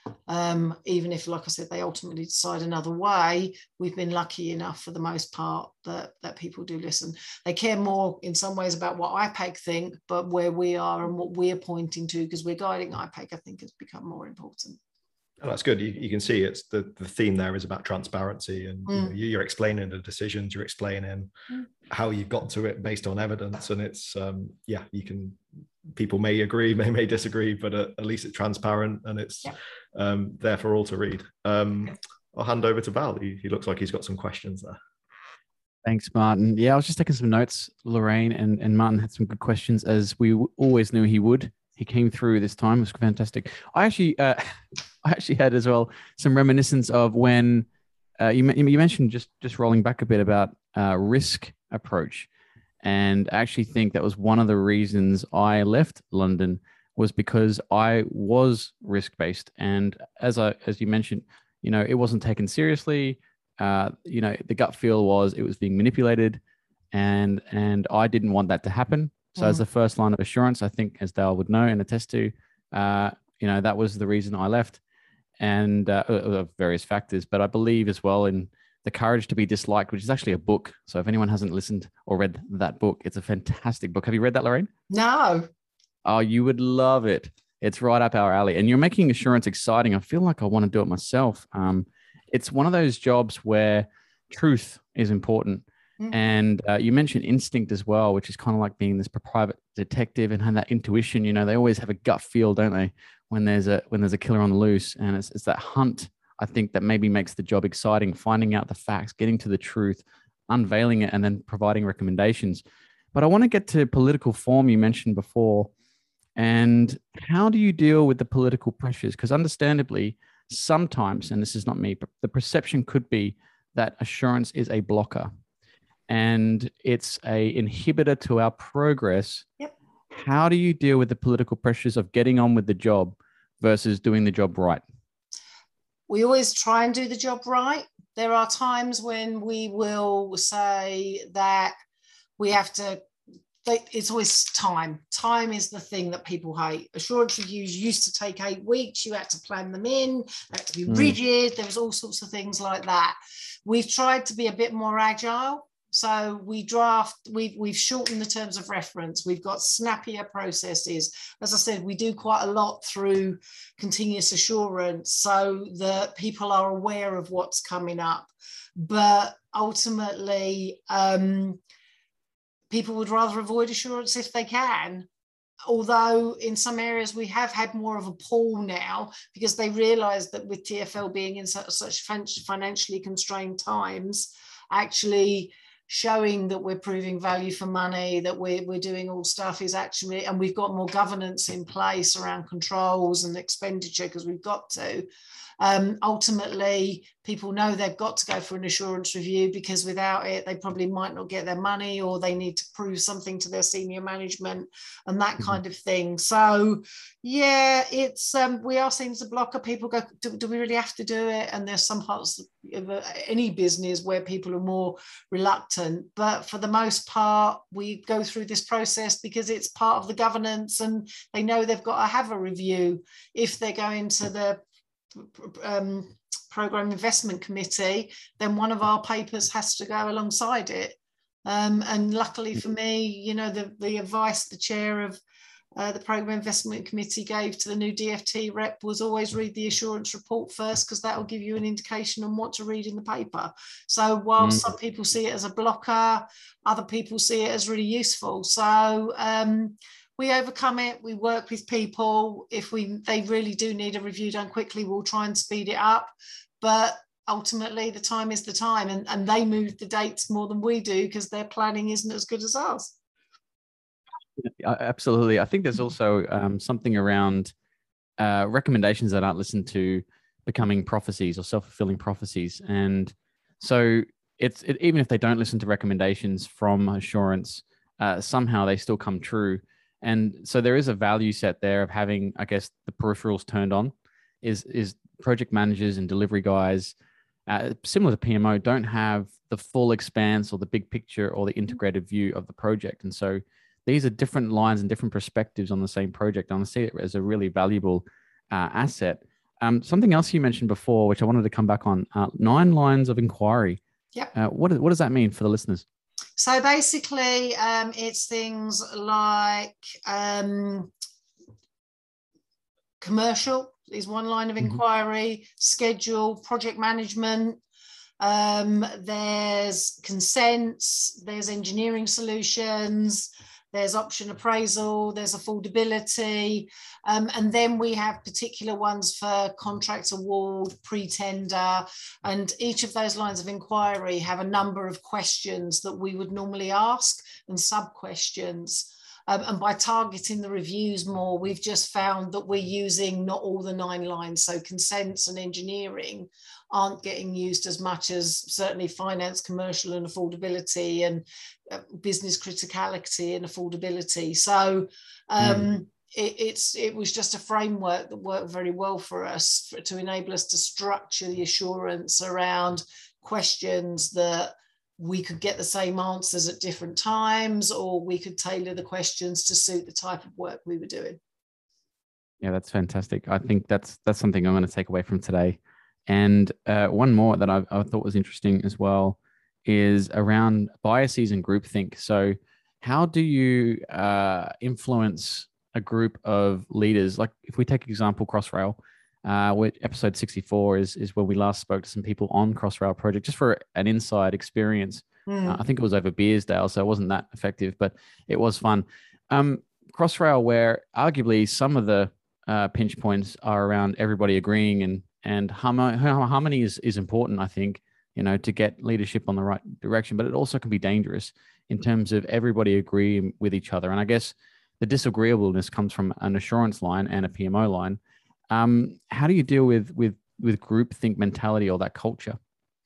Um, even if, like I said, they ultimately decide another way, we've been lucky enough for the most part that, that people do listen. They care more in some ways about what I PAG think, but where we are and what we're pointing to, because we're guiding I PAG, I think has become more important. Oh, that's good. You, you can see it's the, the theme there is about transparency, and mm. you know, you're explaining the decisions, you're explaining mm. how you got to it based on evidence. And it's, um, yeah, you can, people may agree, may, may disagree, but at, at least it's transparent and it's yeah. um, there for all to read. Um, I'll hand over to Val. He, he looks like he's got some questions there. Thanks, Martin. Yeah, I was just taking some notes. Lorraine and, and Martin had some good questions, as we always knew he would. He came through this time. It was fantastic. I actually, uh, I actually had as well some reminiscence of when uh, you you mentioned just just rolling back a bit about uh, risk approach, and I actually think that was one of the reasons I left London, was because I was risk based, and as I as you mentioned, you know, it wasn't taken seriously. Uh, you know, the gut feel was it was being manipulated, and and I didn't want that to happen. So mm. as the first line of assurance, I think, as Dale would know and attest to, uh, you know, that was the reason I left, and uh, of various factors. But I believe as well in The Courage to be Disliked, which is actually a book. So if anyone hasn't listened or read that book, it's a fantastic book. Have you read that, Lorraine? No. Oh, you would love it. It's right up our alley. And you're making assurance exciting. I feel like I want to do it myself. Um, it's one of those jobs where truth is important. Mm. And uh, you mentioned instinct as well, which is kind of like being this private detective and have that intuition. You know, they always have a gut feel, don't they, when there's a when there's a killer on the loose, and it's it's that hunt. I think that maybe makes the job exciting, finding out the facts, getting to the truth, unveiling it, and then providing recommendations. But I want to get to political form you mentioned before, and how do you deal with the political pressures? Because understandably, sometimes, and this is not me, but the perception could be that assurance is a blocker and it's a inhibitor to our progress. Yep. How do you deal with the political pressures of getting on with the job versus doing the job right? We always try and do the job right. There are times when we will say that we have to, it's always time. Time is the thing that people hate. Assurance reviews used to take eight weeks. You had to plan them in, they had to be mm. rigid. There was all sorts of things like that. We've tried to be a bit more agile. So we draft, we've, we've shortened the terms of reference. We've got snappier processes. As I said, we do quite a lot through continuous assurance so that people are aware of what's coming up. But ultimately, um, people would rather avoid assurance if they can. Although in some areas we have had more of a pull now because they realise that with T F L being in such, such financially constrained times, actually showing that we're proving value for money, that we're, we're doing all stuff is actually, and we've got more governance in place around controls and expenditure because we've got to. Um, ultimately, people know they've got to go for an assurance review because without it, they probably might not get their money or they need to prove something to their senior management and that mm-hmm. kind of thing. So, yeah, it's um, we are seen as a blocker. People go, do, do we really have to do it? And there's some parts of any business where people are more reluctant. But for the most part, we go through this process because it's part of the governance and they know they've got to have a review if they're going to the Um, program investment committee, then one of our papers has to go alongside it. Um, and luckily for me, you know, the, the advice the chair of uh, the program investment committee gave to the new D F T rep was always read the assurance report first because that will give you an indication on what to read in the paper. So while mm. some people see it as a blocker, other people see it as really useful. So um, we overcome it. We work with people. If we they really do need a review done quickly, we'll try and speed it up. But ultimately, the time is the time, and, and they move the dates more than we do because their planning isn't as good as ours. Absolutely. I think there's also um, something around uh, recommendations that aren't listened to becoming prophecies or self-fulfilling prophecies. And so it's it, even if they don't listen to recommendations from assurance, uh, somehow they still come true. And so there is a value set there of having, I guess, the peripherals turned on. Is is project managers and delivery guys, uh, similar to P M O, don't have the full expanse or the big picture or the integrated view of the project. And so these are different lines and different perspectives on the same project. And I see it as a really valuable uh, asset. Um, something else you mentioned before, which I wanted to come back on, uh, nine lines of inquiry. Yeah. Uh, what, what does that mean for the listeners? So basically, um, it's things like um, commercial is one line of inquiry, mm-hmm. schedule, project management. Um, there's consents, there's engineering solutions, there's option appraisal, there's affordability. Um, and then we have particular ones for contract award, pre-tender, and each of those lines of inquiry have a number of questions that we would normally ask and sub-questions. Um, and by targeting the reviews more, we've just found that we're using not all the nine lines. So consents and engineering aren't getting used as much as certainly finance, commercial and affordability and uh, business criticality and affordability. So um, mm. it, it's it was just a framework that worked very well for us for, to enable us to structure the assurance around questions that we could get the same answers at different times, or we could tailor the questions to suit the type of work we were doing. Yeah, that's fantastic. I think that's that's something I'm going to take away from today. And uh, one more that I, I thought was interesting as well is around biases and groupthink. So how do you uh, influence a group of leaders? Like if we take example Crossrail, uh, which episode sixty-four is, is where we last spoke to some people on Crossrail project, just for an inside experience. Mm. Uh, I think it was over Beersdale, so it wasn't that effective, but it was fun. Um, Crossrail, where arguably some of the uh, pinch points are around everybody agreeing, and and harmony, harmony is is important, I think, you know, to get leadership on the right direction, but it also can be dangerous in terms of everybody agreeing with each other. And I guess the disagreeableness comes from an assurance line and a P M O line. Um, how do you deal with with with groupthink mentality or that culture?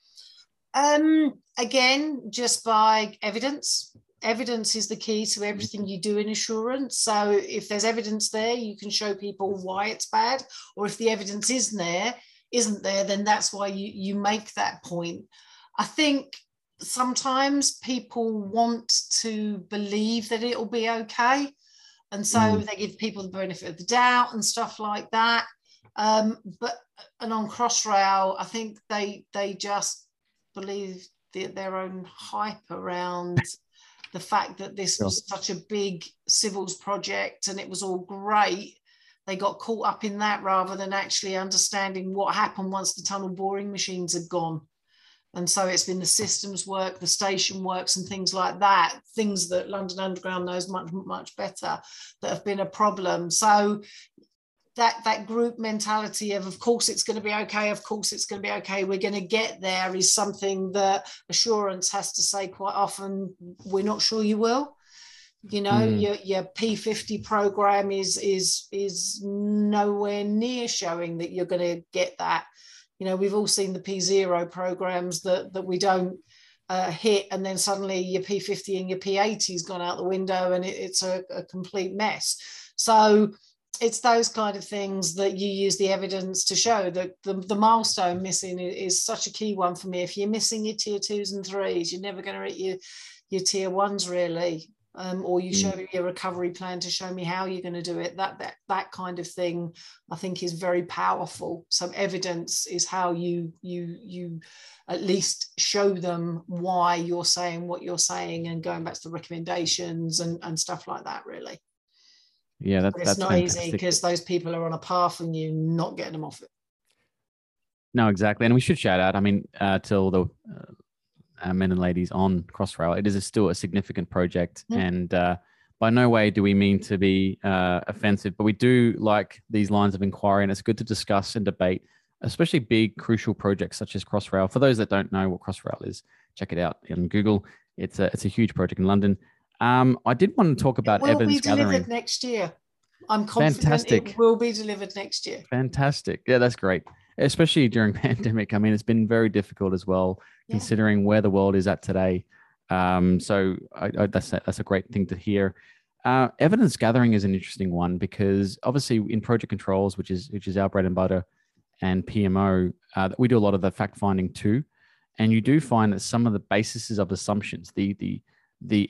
Um, again, just by evidence. Evidence is the key to everything you do in assurance. So if there's evidence there, you can show people why it's bad, or if the evidence isn't there, isn't there, then that's why you, you make that point. I think sometimes people want to believe that it'll be okay. And so mm. they give people the benefit of the doubt and stuff like that. Um, but, and on Crossrail, I think they, they just believe the, their own hype around the fact that this was such a big civils project and it was all great. They got caught up in that rather than actually understanding what happened once the tunnel boring machines had gone. And so it's been the systems work, the station works and things like that, things that London Underground knows much, much better, that have been a problem. So that, that group mentality of, of course it's going to be okay, of course it's going to be okay, we're going to get there, is something that assurance has to say quite often, we're not sure you will. You know, mm. your, your P fifty program is, is, is nowhere near showing that you're going to get that. You know, we've all seen the P zero programs that, that we don't uh, hit, and then suddenly your P fifty and your P eighty has gone out the window and it, it's a, a complete mess. So it's those kind of things that you use the evidence to show. That the, the milestone missing is such a key one for me. If you're missing your tier twos and threes, you're never going to hit your, your tier ones really. Um, or you show me a recovery plan to show me how you're going to do it. That, that, that kind of thing, I think, is very powerful. So evidence is how you, you, you at least show them why you're saying what you're saying, and going back to the recommendations and, and stuff like that, really. Yeah, that, but it's that's not fantastic. easy because those people are on a path and you're not getting them off it. No, exactly. And we should shout out, I mean, uh, to all the uh, Uh, men and ladies on Crossrail. It is a, still a significant project, mm. and uh, by no way do we mean to be uh, offensive, but we do like these lines of inquiry, and it's good to discuss and debate, especially big, crucial projects such as Crossrail. For those that don't know what Crossrail is, check it out on Google. It's a it's a huge project in London. Um, I did want to talk about it will evidence be delivered gathering next year. I'm confident Fantastic. It will be delivered next year. Fantastic. Yeah, that's great. Especially during pandemic. I mean, it's been very difficult as well, yeah. considering where the world is at today. Um, so I, I, that's, a, that's a great thing to hear. Uh, evidence gathering is an interesting one, because obviously in project controls, which is which is our bread and butter, and P M O, uh, we do a lot of the fact finding too. And you do find that some of the bases of assumptions, the the the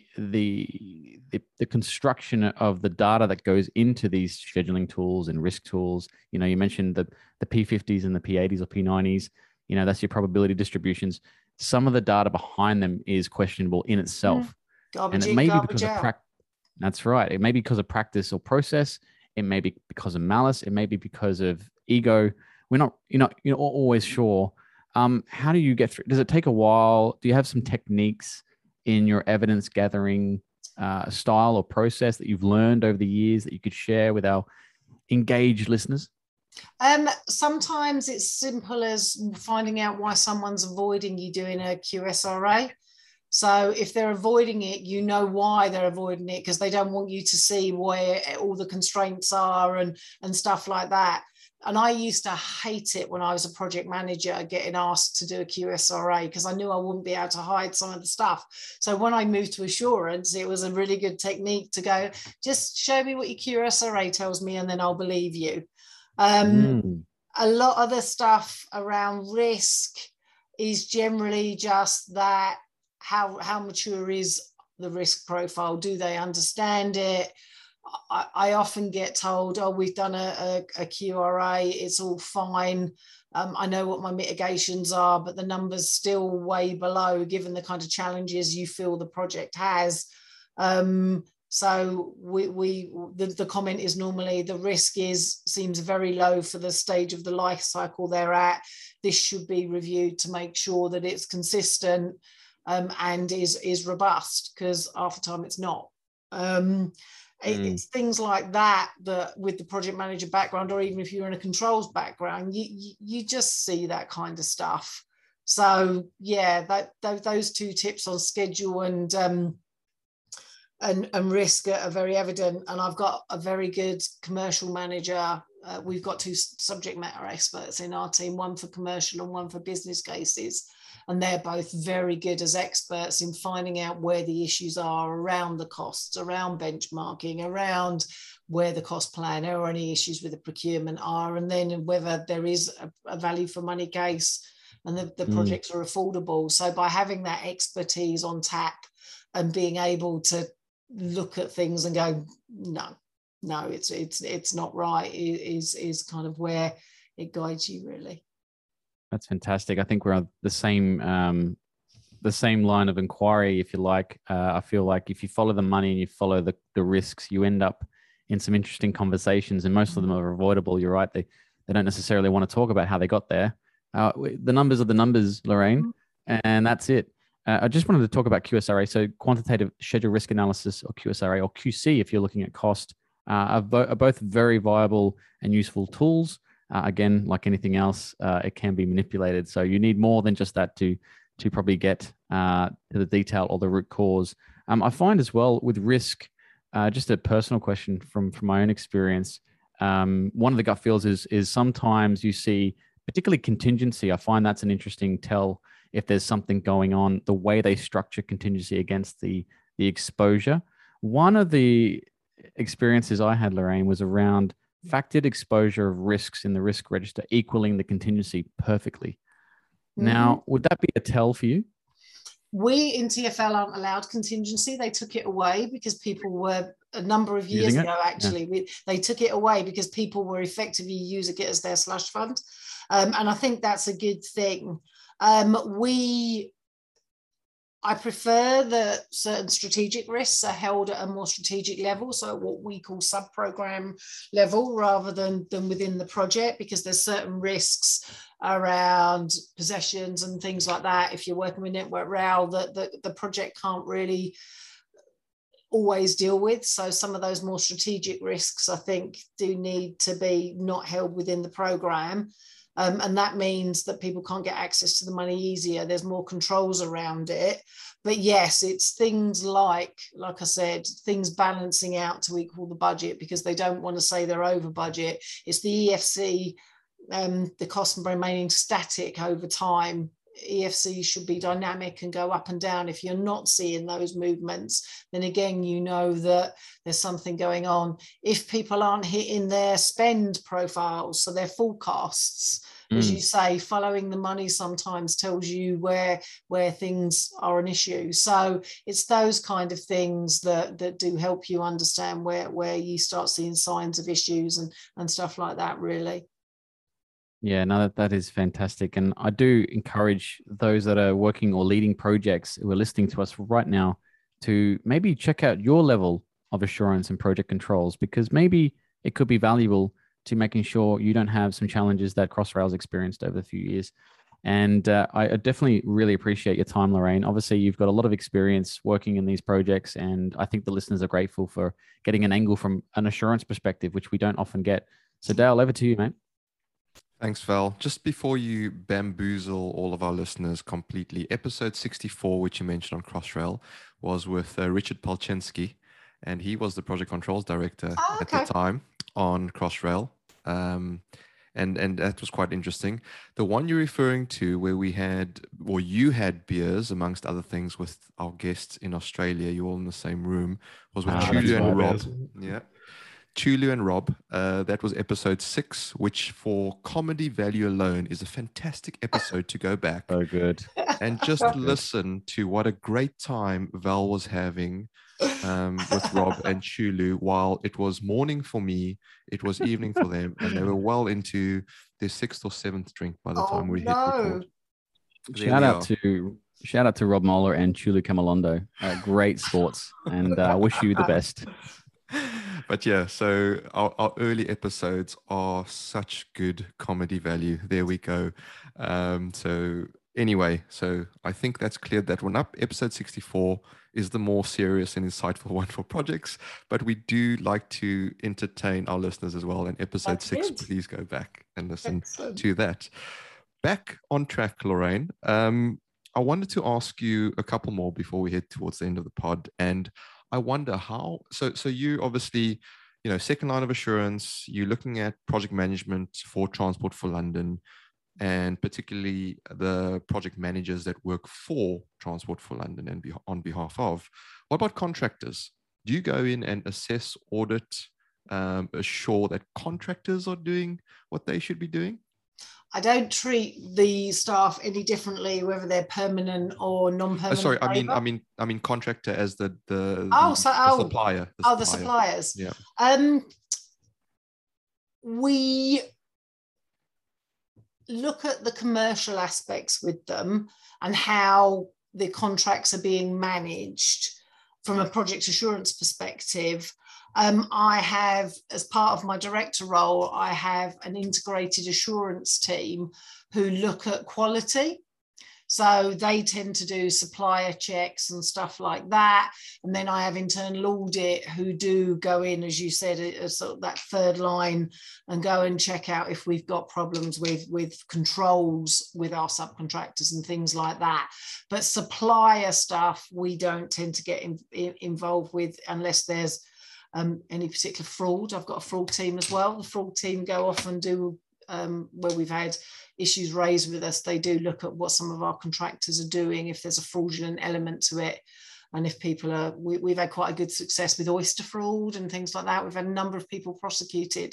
the the, the construction of the data that goes into these scheduling tools and risk tools. You know, you mentioned the the P fifties and the P eighties or P nineties. You know, that's your probability distributions. Some of the data behind them is questionable in itself, mm. garbage and it in, may be garbage because out. of practice. That's right. It may be because of practice or process. It may be because of malice. It may be because of ego. We're not, you're not, you're not always sure. Um, how do you get through? Does it take a while? Do you have some techniques in your evidence gathering uh, style or process that you've learned over the years that you could share with our engaged listeners? Um, sometimes it's simple as finding out why someone's avoiding you doing a Q S R A. So if they're avoiding it, you know why they're avoiding it, because they don't want you to see where all the constraints are and, and stuff like that. And I used to hate it when I was a project manager getting asked to do a Q S R A, because I knew I wouldn't be able to hide some of the stuff. So when I moved to assurance, it was a really good technique to go, just show me what your Q S R A tells me and then I'll believe you. Um, mm. A lot of the stuff around risk is generally just that, how, how mature is the risk profile? Do they understand it? I, I often get told, oh, we've done a, a, a Q R A, it's all fine. Um, I know what my mitigations are, but the number's still way below, given the kind of challenges you feel the project has. Um, so we, we the, the comment is normally the risk is seems very low for the stage of the life cycle they're at. This should be reviewed to make sure that it's consistent. um, and is is robust, because half the time it's not. Um, it, Mm. it's things like that that with the project manager background, or even if you're in a controls background, you you, you just see that kind of stuff. So yeah, that, that those two tips on schedule and um, and, and risk are very evident. And I've got a very good commercial manager. Uh, we've got two subject matter experts in our team, one for commercial and one for business cases. And they're both very good as experts in finding out where the issues are around the costs, around benchmarking, around where the cost plan or any issues with the procurement are, and then whether there is a, a value for money case and the, the mm. projects are affordable. So by having that expertise on tap and being able to look at things and go, no, no, it's it's it's not right, is is kind of where it guides you, really. That's fantastic. I think we're on the same um, the same line of inquiry, if you like. Uh, I feel like if you follow the money and you follow the, the risks, you end up in some interesting conversations, and most of them are avoidable. You're right. They they don't necessarily want to talk about how they got there. Uh, the numbers are the numbers, Lorraine, and that's it. Uh, I just wanted to talk about Q S R A. So quantitative schedule risk analysis, or Q S R A, or Q C, if you're looking at cost, uh, are, bo- are both very viable and useful tools. Uh, again, like anything else, uh, it can be manipulated. So you need more than just that to to probably get uh, to the detail or the root cause. Um, I find as well with risk, uh, just a personal question from from my own experience. Um, one of the gut feels is is sometimes you see, particularly contingency. I find that's an interesting tell if there's something going on, the way they structure contingency against the the exposure. One of the experiences I had, Lorraine, was around factored exposure of risks in the risk register equaling the contingency perfectly. Mm-hmm. Now, would that be a tell for you? We in T F L aren't allowed contingency. They took it away because people were, a number of years ago, actually, yeah. we, they took it away because people were effectively using it as their slush fund. Um, and I think that's a good thing. Um, we, I prefer that certain strategic risks are held at a more strategic level, so what we call sub-program level, rather than, than within the project, because there's certain risks around possessions and things like that. If you're working with Network Rail, that the, the project can't really always deal with. So some of those more strategic risks, I think, do need to be not held within the program. Um, and that means that people can't get access to the money easier. There's more controls around it. But yes, it's things like, like I said, things balancing out to equal the budget, because they don't want to say they're over budget. It's the E F C, um, the cost remaining static over time. E F C should be dynamic and go up and down. If you're not seeing those movements, then again, you know that there's something going on. If people aren't hitting their spend profiles, so their forecasts, mm. as you say, following the money sometimes tells you where where things are an issue. So it's those kind of things that that do help you understand where where you start seeing signs of issues and and stuff like that, really. Yeah, no, that, that is fantastic. And I do encourage those that are working or leading projects who are listening to us right now to maybe check out your level of assurance and project controls, because maybe it could be valuable to making sure you don't have some challenges that Crossrail's experienced over a few years. And uh, I definitely really appreciate your time, Lorraine. Obviously, you've got a lot of experience working in these projects, and I think the listeners are grateful for getting an angle from an assurance perspective, which we don't often get. So Dale, over to you, mate. Thanks, Val. Just before you bamboozle all of our listeners completely, episode sixty-four, which you mentioned on Crossrail, was with uh, Richard Palczynski, and he was the project controls director oh, okay. at the time on Crossrail. Um, and, and that was quite interesting. The one you're referring to, where we had, or you had beers, amongst other things, with our guests in Australia, you all in the same room, was with Ah, Julia and Rob. Beers. Yeah. Chulu and Rob, uh, that was episode six, which for comedy value alone is a fantastic episode to go back oh, good. and just listen to what a great time Val was having um, with Rob and Chulu. While it was morning for me, it was evening for them, and they were well into their sixth or seventh drink by the oh, time we no. hit record. There shout out are. to shout out to Rob Moeller and Chulu Camalondo. Uh, great sports, and I uh, wish you the best. But yeah, so our, our early episodes are such good comedy value. There we go. Um, so Anyway, so I think that's cleared that one up. Episode sixty-four is the more serious and insightful one for projects, but we do like to entertain our listeners as well. And episode That's six, good. please go back and listen Excellent. to that. Back on track, Lorraine. Um, I wanted to ask you a couple more before we head towards the end of the pod. And I wonder how, so, so you obviously, you know, second line of assurance, you're looking at project management for Transport for London, and particularly the project managers that work for Transport for London and be, on behalf of. What about contractors? Do you go in and assess, audit, um, assure that contractors are doing what they should be doing? I don't treat the staff any differently, whether they're permanent or non-permanent. Oh, sorry, I mean, labor. I mean, I mean, contractor as the the, oh, the, so, the oh, supplier. The oh, the supplier. suppliers. Yeah. Um, we look at the commercial aspects with them and how the contracts are being managed from a project assurance perspective. Um, I have, as part of my director role, I have an integrated assurance team who look at quality. So they tend to do supplier checks and stuff like that. And then I have internal audit who do go in, as you said, as sort of that third line, and go and check out if we've got problems with, with controls with our subcontractors and things like that. But supplier stuff, we don't tend to get in, in, involved with unless there's um, any particular fraud. I've got a fraud team as well. The fraud team go off and do Um, where we've had issues raised with us, they do look at what some of our contractors are doing, if there's a fraudulent element to it. And if people are, we, we've had quite a good success with oyster fraud and things like that. We've had a number of people prosecuted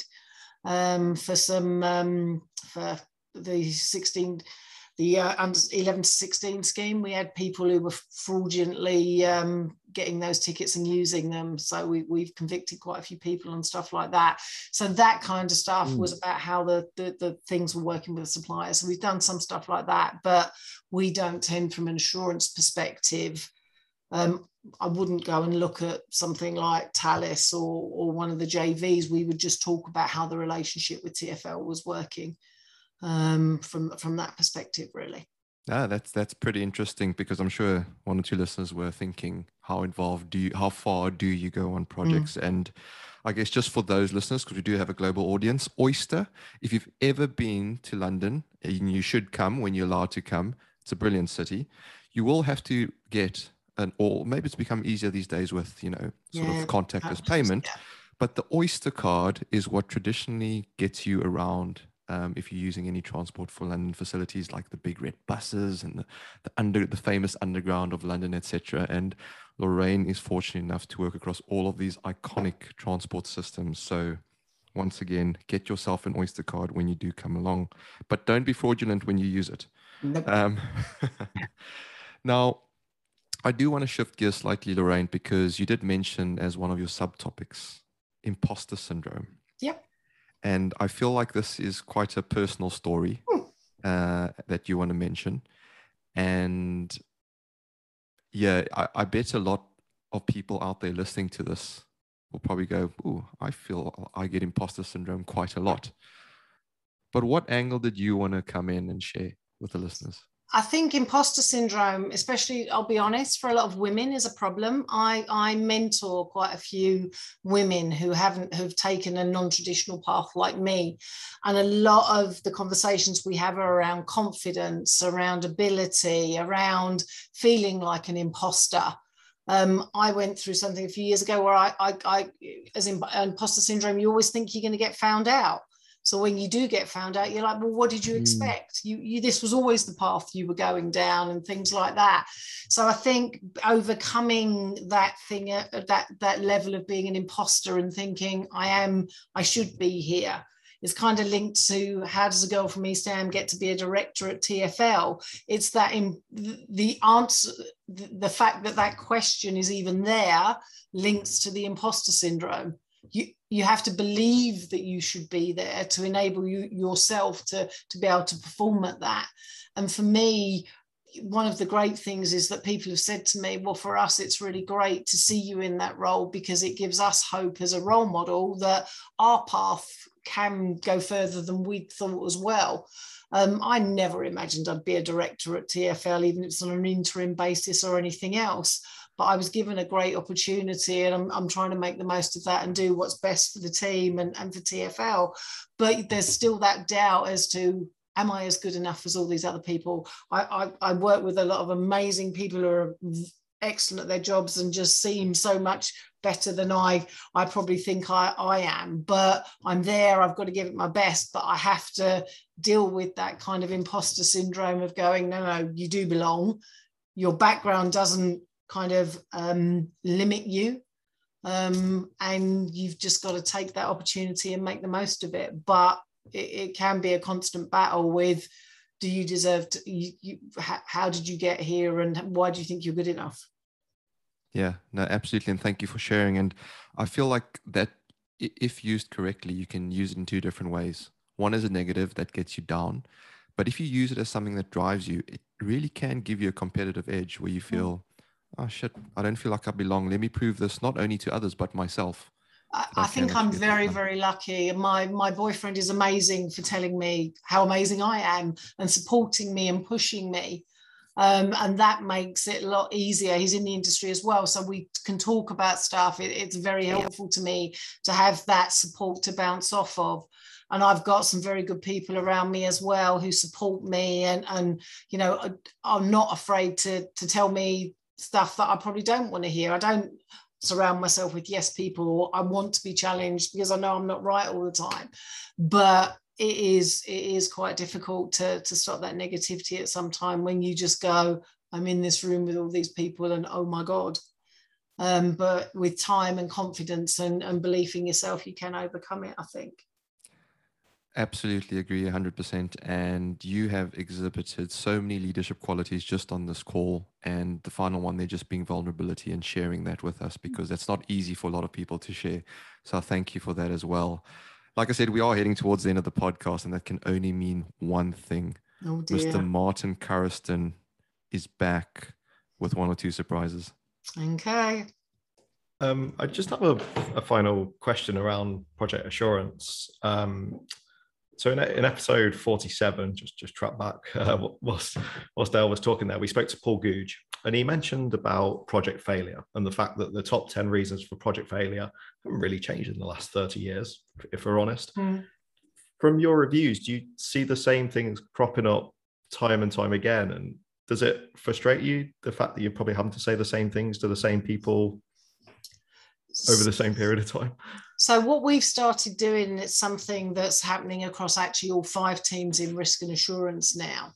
um, for some, um, for the sixteen, the uh, under eleven to sixteen scheme. We had people who were fraudulently um, getting those tickets and using them. So we, we've convicted quite a few people and stuff like that. So that kind of stuff mm. was about how the, the, the things were working with the suppliers. So we've done some stuff like that, but we don't tend from an assurance perspective. Um, I wouldn't go and look at something like Thales or, or one of the J Vs. We would just talk about how the relationship with T F L was working um, from, from that perspective, really. Ah, that's that's pretty interesting, because I'm sure one or two listeners were thinking, how involved do you, how far do you go on projects? Mm. And I guess just for those listeners, because we do have a global audience, Oyster, if you've ever been to London, and you should come when you're allowed to come, it's a brilliant city. You will have to get an, or maybe it's become easier these days with, you know, sort yeah, of contactless payment, yeah. But the Oyster card is what traditionally gets you around. Um, if you're using any Transport for London facilities like the big red buses and the, the under the famous underground of London, et cetera. And Lorraine is fortunate enough to work across all of these iconic transport systems. So once again, get yourself an Oyster card when you do come along, but don't be fraudulent when you use it. Nope. Um, now, I do want to shift gears slightly, Lorraine, because you did mention as one of your subtopics, imposter syndrome. Yep. And I feel like this is quite a personal story uh, that you want to mention. And yeah, I, I bet a lot of people out there listening to this will probably go, ooh, I feel I get imposter syndrome quite a lot. But what angle did you want to come in and share with the listeners? I think imposter syndrome, especially, I'll be honest, for a lot of women is a problem. I, I mentor quite a few women who haven't, who've taken a non-traditional path like me. And a lot of the conversations we have are around confidence, around ability, around feeling like an imposter. Um, I went through something a few years ago where I, I, I as in imposter syndrome, you always think you're going to get found out. So when you do get found out, you're like, well, what did you expect? Mm. You, you, this was always the path you were going down and things like that. So I think overcoming that thing, uh, that, that level of being an imposter and thinking I am, I should be here, is kind of linked to how does a girl from East Ham get to be a director at T F L? It's that in the answer, the fact that that question is even there links to the imposter syndrome. You, you have to believe that you should be there to enable you yourself to, to be able to perform at that. And for me, one of the great things is that people have said to me, well, for us, it's really great to see you in that role because it gives us hope as a role model that our path can go further than we thought as well. Um, I never imagined I'd be a director at T F L, even if it's on an interim basis or anything else. But I was given a great opportunity, and I'm, I'm trying to make the most of that and do what's best for the team and, and for T F L. But there's still that doubt as to, am I as good enough as all these other people? I, I, I work with a lot of amazing people who are excellent at their jobs and just seem so much better than I, I probably think I, I am. But I'm there, I've got to give it my best, but I have to deal with that kind of imposter syndrome of going, no, no, you do belong. Your background doesn't kind of um, limit you. Um, and you've just got to take that opportunity and make the most of it. But it, it can be a constant battle with, do you deserve to, you, you, how, how did you get here, and why do you think you're good enough? Yeah, no, absolutely. And thank you for sharing. And I feel like that if used correctly, you can use it in two different ways. One is a negative that gets you down. But if you use it as something that drives you, it really can give you a competitive edge where you feel, oh shit, I don't feel like I belong. Let me prove this not only to others, but myself. I, I think I'm very, very lucky. My, my boyfriend is amazing for telling me how amazing I am and supporting me and pushing me. Um, and that makes it a lot easier. He's in the industry as well, so we can talk about stuff. It, it's very helpful to me to have that support to bounce off of. And I've got some very good people around me as well who support me and, and you know, are, are not afraid to, to tell me stuff that I probably don't want to hear. I don't surround myself with yes people, or I want to be challenged because I know I'm not right all the time. But it is it is quite difficult to, to stop that negativity at some time when you just go, I'm in this room with all these people and oh my God. Um, but with time and confidence and, and belief in yourself, you can overcome it, I think. Absolutely agree one hundred percent. And you have exhibited so many leadership qualities just on this call. And the final one, they're just being vulnerability and sharing that with us, because that's not easy for a lot of people to share. So thank you for that as well. Like I said, we are heading towards the end of the podcast, and that can only mean one thing. Oh dear. Mister Martin Curriston is back with one or two surprises. Okay. Um, I just have a, a final question around Project Assurance. Um, so in, in episode forty-seven, just just track back, uh, whilst, whilst Dale was talking there, we spoke to Paul Googe, and he mentioned about project failure and the fact that the top ten reasons for project failure haven't really changed in the last thirty years, if we're honest. Mm. From your reviews, do you see the same things cropping up time and time again? And does it frustrate you, the fact that you're probably having to say the same things to the same people over the same period of time? So what we've started doing is something that's happening across actually all five teams in risk and assurance now,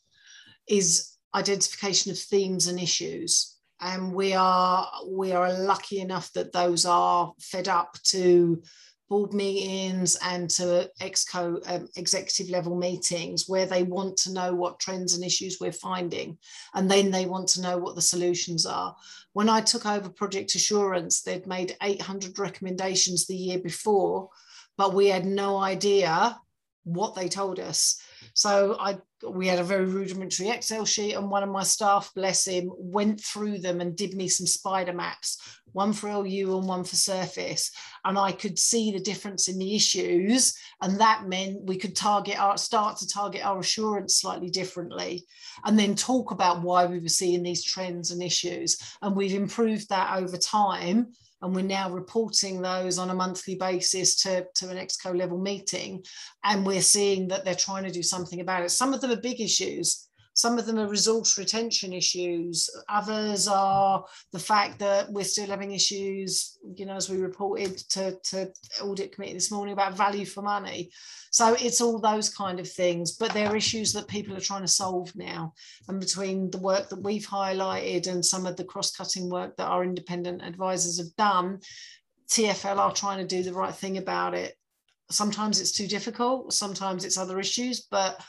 is identification of themes and issues. And we are we are lucky enough that those are fed up to board meetings and to exco um, executive level meetings where they want to know what trends and issues we're finding, and then they want to know what the solutions are. When I took over Project Assurance, they'd made eight hundred recommendations the year before, but we had no idea what they told us. So I we had a very rudimentary Excel sheet, and one of my staff, bless him, went through them and did me some spider maps, one for L U and one for surface. And I could see the difference in the issues. And that meant we could target our, start to target our assurance slightly differently, and then talk about why we were seeing these trends and issues. And we've improved that over time. And we're now reporting those on a monthly basis to, to an Exco level meeting. And we're seeing that they're trying to do something about it. Some of them are big issues. Some of them are resource retention issues. Others are the fact that we're still having issues, you know, as we reported to, to audit committee this morning about value for money. So it's all those kind of things, but they're issues that people are trying to solve now. And between the work that we've highlighted and some of the cross-cutting work that our independent advisors have done, T F L are trying to do the right thing about it. Sometimes it's too difficult, sometimes it's other issues, but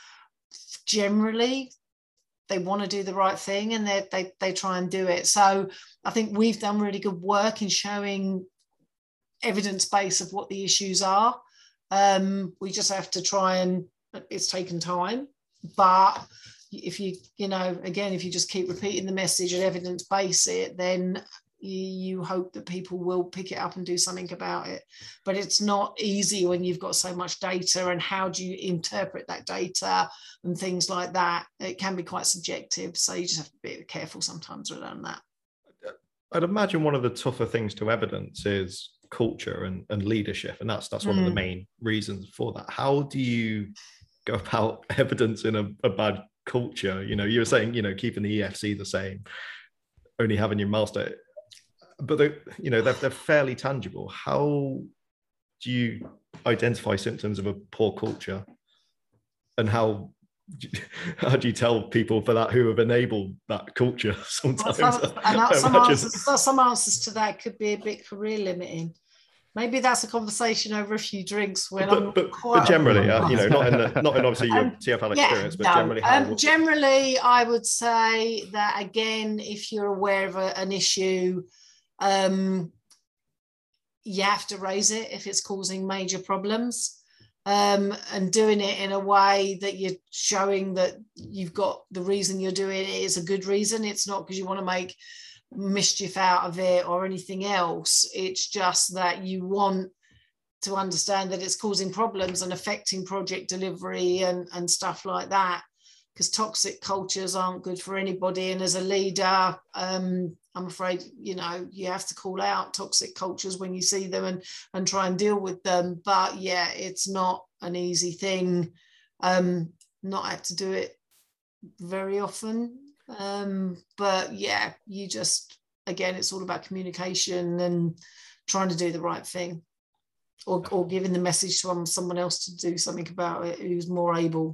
generally they want to do the right thing, and they, they, they try and do it. So I think we've done really good work in showing evidence base of what the issues are. Um, we just have to try, and it's taken time, but if you, you know, again, if you just keep repeating the message and evidence base it, then you, you hope that people will pick it up and do something about it. But it's not easy when you've got so much data, and how do you interpret that data and things like that. It can be quite subjective. So you just have to be careful sometimes around that. I'd imagine one of the tougher things to evidence is culture and, and leadership. And that's that's one mm. of the main reasons for that. How do you go about evidencing a, a bad culture? You know, you were saying, you know, keeping the E F C the same, only having your milestone, but they, you know, they're, they're fairly tangible. How do you identify symptoms of a poor culture, and how how do you tell people for that who have enabled that culture sometimes? Well, some, and some, answers, some answers to that could be a bit career limiting. Maybe that's a conversation over a few drinks. When but, I'm but, quite but generally, uh, you know, not in the, not in obviously your um, T F L experience, yeah, but no, generally, how um, generally, I would say that again, if you're aware of a, an issue, um, you have to raise it if it's causing major problems. Um, and doing it in a way that you're showing that you've got the reason you're doing it is a good reason. It's not because you want to make mischief out of it or anything else. It's just that you want to understand that it's causing problems and affecting project delivery and, and stuff like that, because toxic cultures aren't good for anybody. And as a leader, um, I'm afraid, you know, you have to call out toxic cultures when you see them and, and try and deal with them. But yeah, it's not an easy thing. Um, not had to do it very often. Um, but yeah, you just, again, it's all about communication and trying to do the right thing, or, or giving the message to someone else to do something about it who's more able.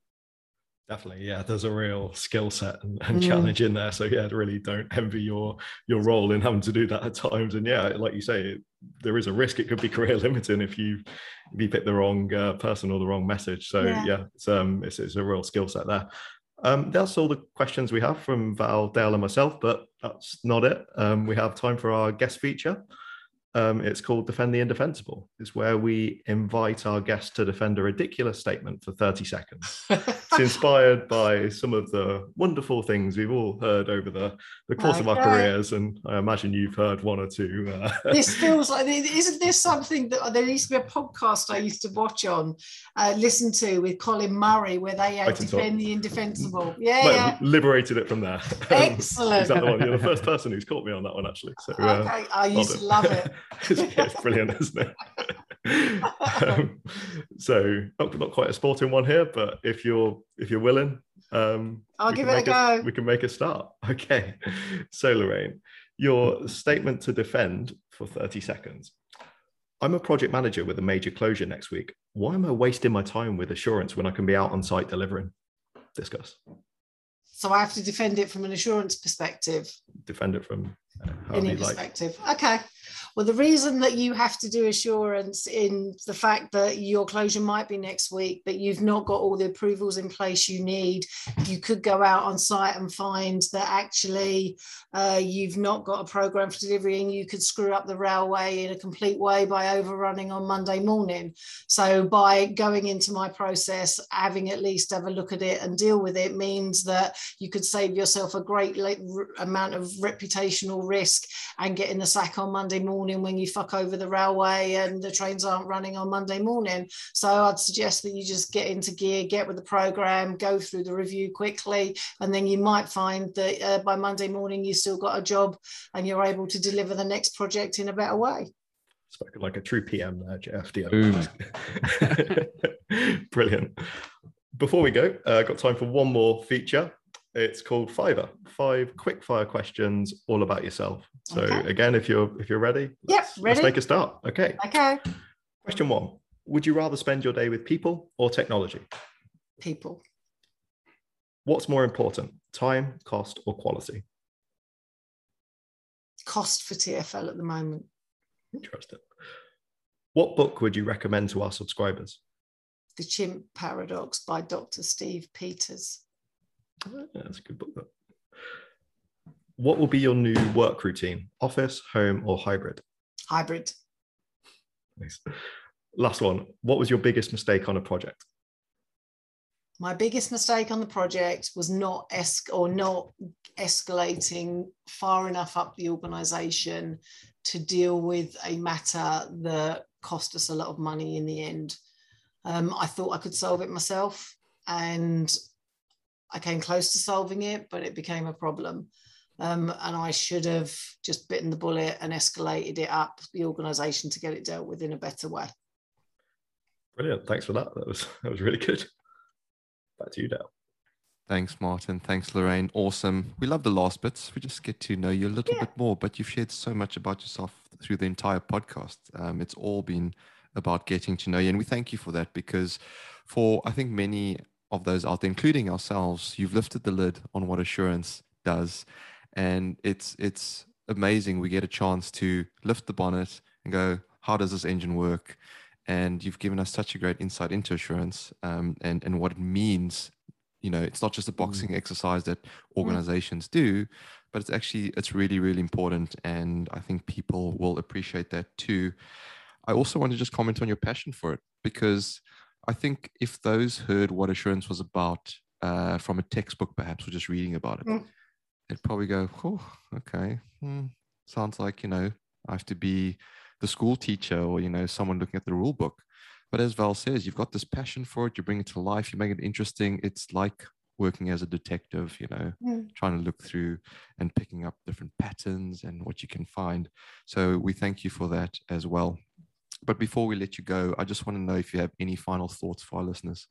Definitely, yeah. There's a real skill set and, and mm. challenge in there. So yeah, really don't envy your your role in having to do that at times. And yeah, like you say, there is a risk it could be career limiting if you if you pick the wrong uh, person or the wrong message. So yeah, yeah it's um it's, it's a real skill set there. Um, that's all the questions we have from Val, Dale, and myself. But that's not it. Um, we have time for our guest feature. Um, it's called Defend the Indefensible. It's where we invite our guests to defend a ridiculous statement for thirty seconds. It's inspired by some of the wonderful things we've all heard over the, the course okay. of our careers, and I imagine you've heard one or two. Uh... This feels like, isn't this something that there used to be a podcast I used to watch on, uh, listen to with Colin Murray, where they had Defend the Indefensible. Yeah, Might yeah. liberated it from there. Excellent. Is that the one? You're the first person who's caught me on that one, actually. So, uh, okay, I used to love it. it's, it's brilliant, isn't it? um, so not, not quite a sporting one here, but if you're if you're willing, um, I'll give it a go. A, we can make a start. Okay. So Lorraine, your statement to defend for thirty seconds. I'm a project manager with a major closure next week. Why am I wasting my time with assurance when I can be out on site delivering? Discuss. So I have to defend it from an assurance perspective. Defend it from uh, any perspective. Like. Okay. Well, the reason that you have to do assurance in the fact that your closure might be next week, but you've not got all the approvals in place you need, you could go out on site and find that actually uh, you've not got a program for delivery, and you could screw up the railway in a complete way by overrunning on Monday morning. So by going into my process, having at least have a look at it and deal with it means that you could save yourself a great amount of reputational risk and getting the sack on Monday morning when you fuck over the railway and the trains aren't running on Monday morning. So I'd suggest that you just get into gear, get with the program, go through the review quickly, and then you might find that uh, by Monday morning you've still got a job and you're able to deliver the next project in a better way. Spoken like a true P M there, Jeff. Brilliant. Before we go, I've uh, got time for one more feature. It's called Fiverr, five quick fire questions all about yourself. So okay. again, if you're if you're ready, yep, let's, ready. let's make a start. Okay. Okay. Question one: would you rather spend your day with people or technology? People. What's more important, time, cost, or quality? Cost for T F L at the moment. Interesting. What book would you recommend to our subscribers? The Chimp Paradox by Doctor Steve Peters. Oh, yeah, that's a good book. What will be your new work routine? Office, home, or hybrid? Hybrid. Nice. Last one. What was your biggest mistake on a project? My biggest mistake on the project was not es- or not escalating far enough up the organisation to deal with a matter that cost us a lot of money in the end. Um, I thought I could solve it myself, and I came close to solving it, but it became a problem. Um, and I should have just bitten the bullet and escalated it up the organisation to get it dealt with in a better way. Brilliant. Thanks for that. That was that was really good. Back to you, Dale. Thanks, Martin. Thanks, Lorraine. Awesome. We love the last bits. We just get to know you a little Yeah. bit more, but you've shared so much about yourself through the entire podcast. Um, it's all been about getting to know you. And we thank you for that, because for, I think, many of those out there, including ourselves, you've lifted the lid on what assurance does. And it's it's amazing. We get a chance to lift the bonnet and go, how does this engine work? And you've given us such a great insight into assurance, um, and, and what it means. You know, it's not just a boxing mm. exercise that organizations mm. do, but it's actually, it's really, really important. And I think people will appreciate that too. I also want to just comment on your passion for it, because I think if those heard what assurance was about uh, from a textbook, perhaps, or just reading about it, mm. they'd probably go, oh, okay. Hmm. Sounds like, you know, I have to be the school teacher, or, you know, someone looking at the rule book. But as Val says, you've got this passion for it. You bring it to life. You make it interesting. It's like working as a detective, you know, mm. trying to look through and picking up different patterns and what you can find. So we thank you for that as well. But before we let you go, I just want to know if you have any final thoughts for our listeners.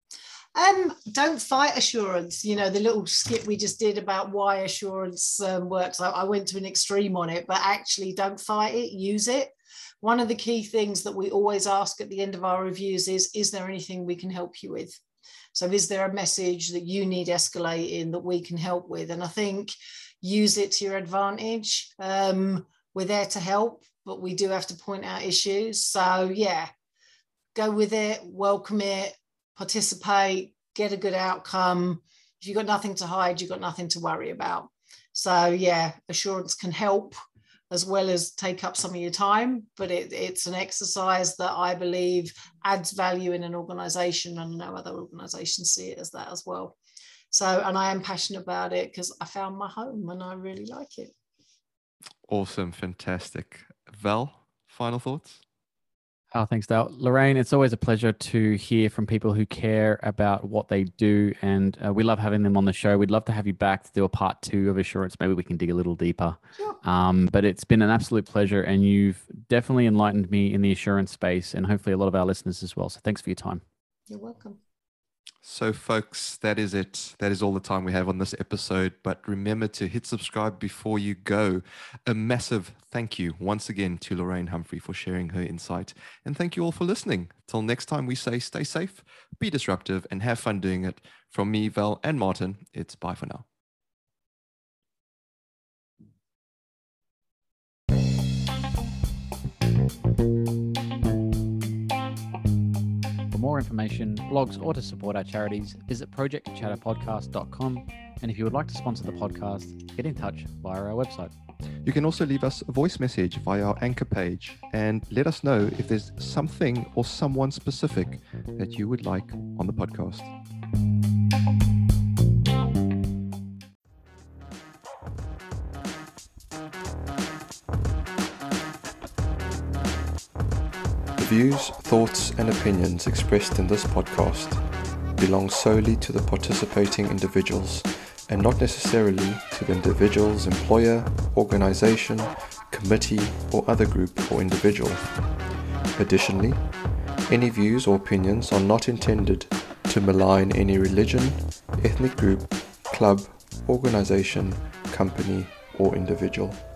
Um, don't fight assurance. You know, the little skit we just did about why assurance um, works. I, I went to an extreme on it, but actually don't fight it, use it. One of the key things that we always ask at the end of our reviews is, is there anything we can help you with? So is there a message that you need escalating that we can help with? And I think use it to your advantage. Um, we're there to help, but we do have to point out issues. So yeah, go with it, welcome it, participate, get a good outcome. If you've got nothing to hide, you've got nothing to worry about. So yeah, assurance can help as well as take up some of your time, but it, it's an exercise that I believe adds value in an organisation, and I know other organisations see it as that as well. So, and I am passionate about it because I found my home and I really like it. Awesome, fantastic. Val, final thoughts? Oh, thanks, Dale. Lorraine, it's always a pleasure to hear from people who care about what they do, and uh, we love having them on the show. We'd love to have you back to do a part two of assurance. Maybe we can dig a little deeper. Sure. Um, but it's been an absolute pleasure, and you've definitely enlightened me in the assurance space, and hopefully a lot of our listeners as well. So thanks for your time. You're welcome. So folks, that is it. That is all the time we have on this episode. But remember to hit subscribe before you go. A massive thank you once again to Lorraine Humphrey for sharing her insight. And thank you all for listening. Till next time, we say stay safe, be disruptive, and have fun doing it. From me, Val, and Martin, it's bye for now. For more information, blogs, or to support our charities, visit project chatter podcast dot com. And if you would like to sponsor the podcast, get in touch via our website. You can also leave us a voice message via our Anchor page and let us know if there's something or someone specific that you would like on the podcast. The views, thoughts, and opinions expressed in this podcast belong solely to the participating individuals and not necessarily to the individual's employer, organization, committee, or other group or individual. Additionally, any views or opinions are not intended to malign any religion, ethnic group, club, organization, company, or individual.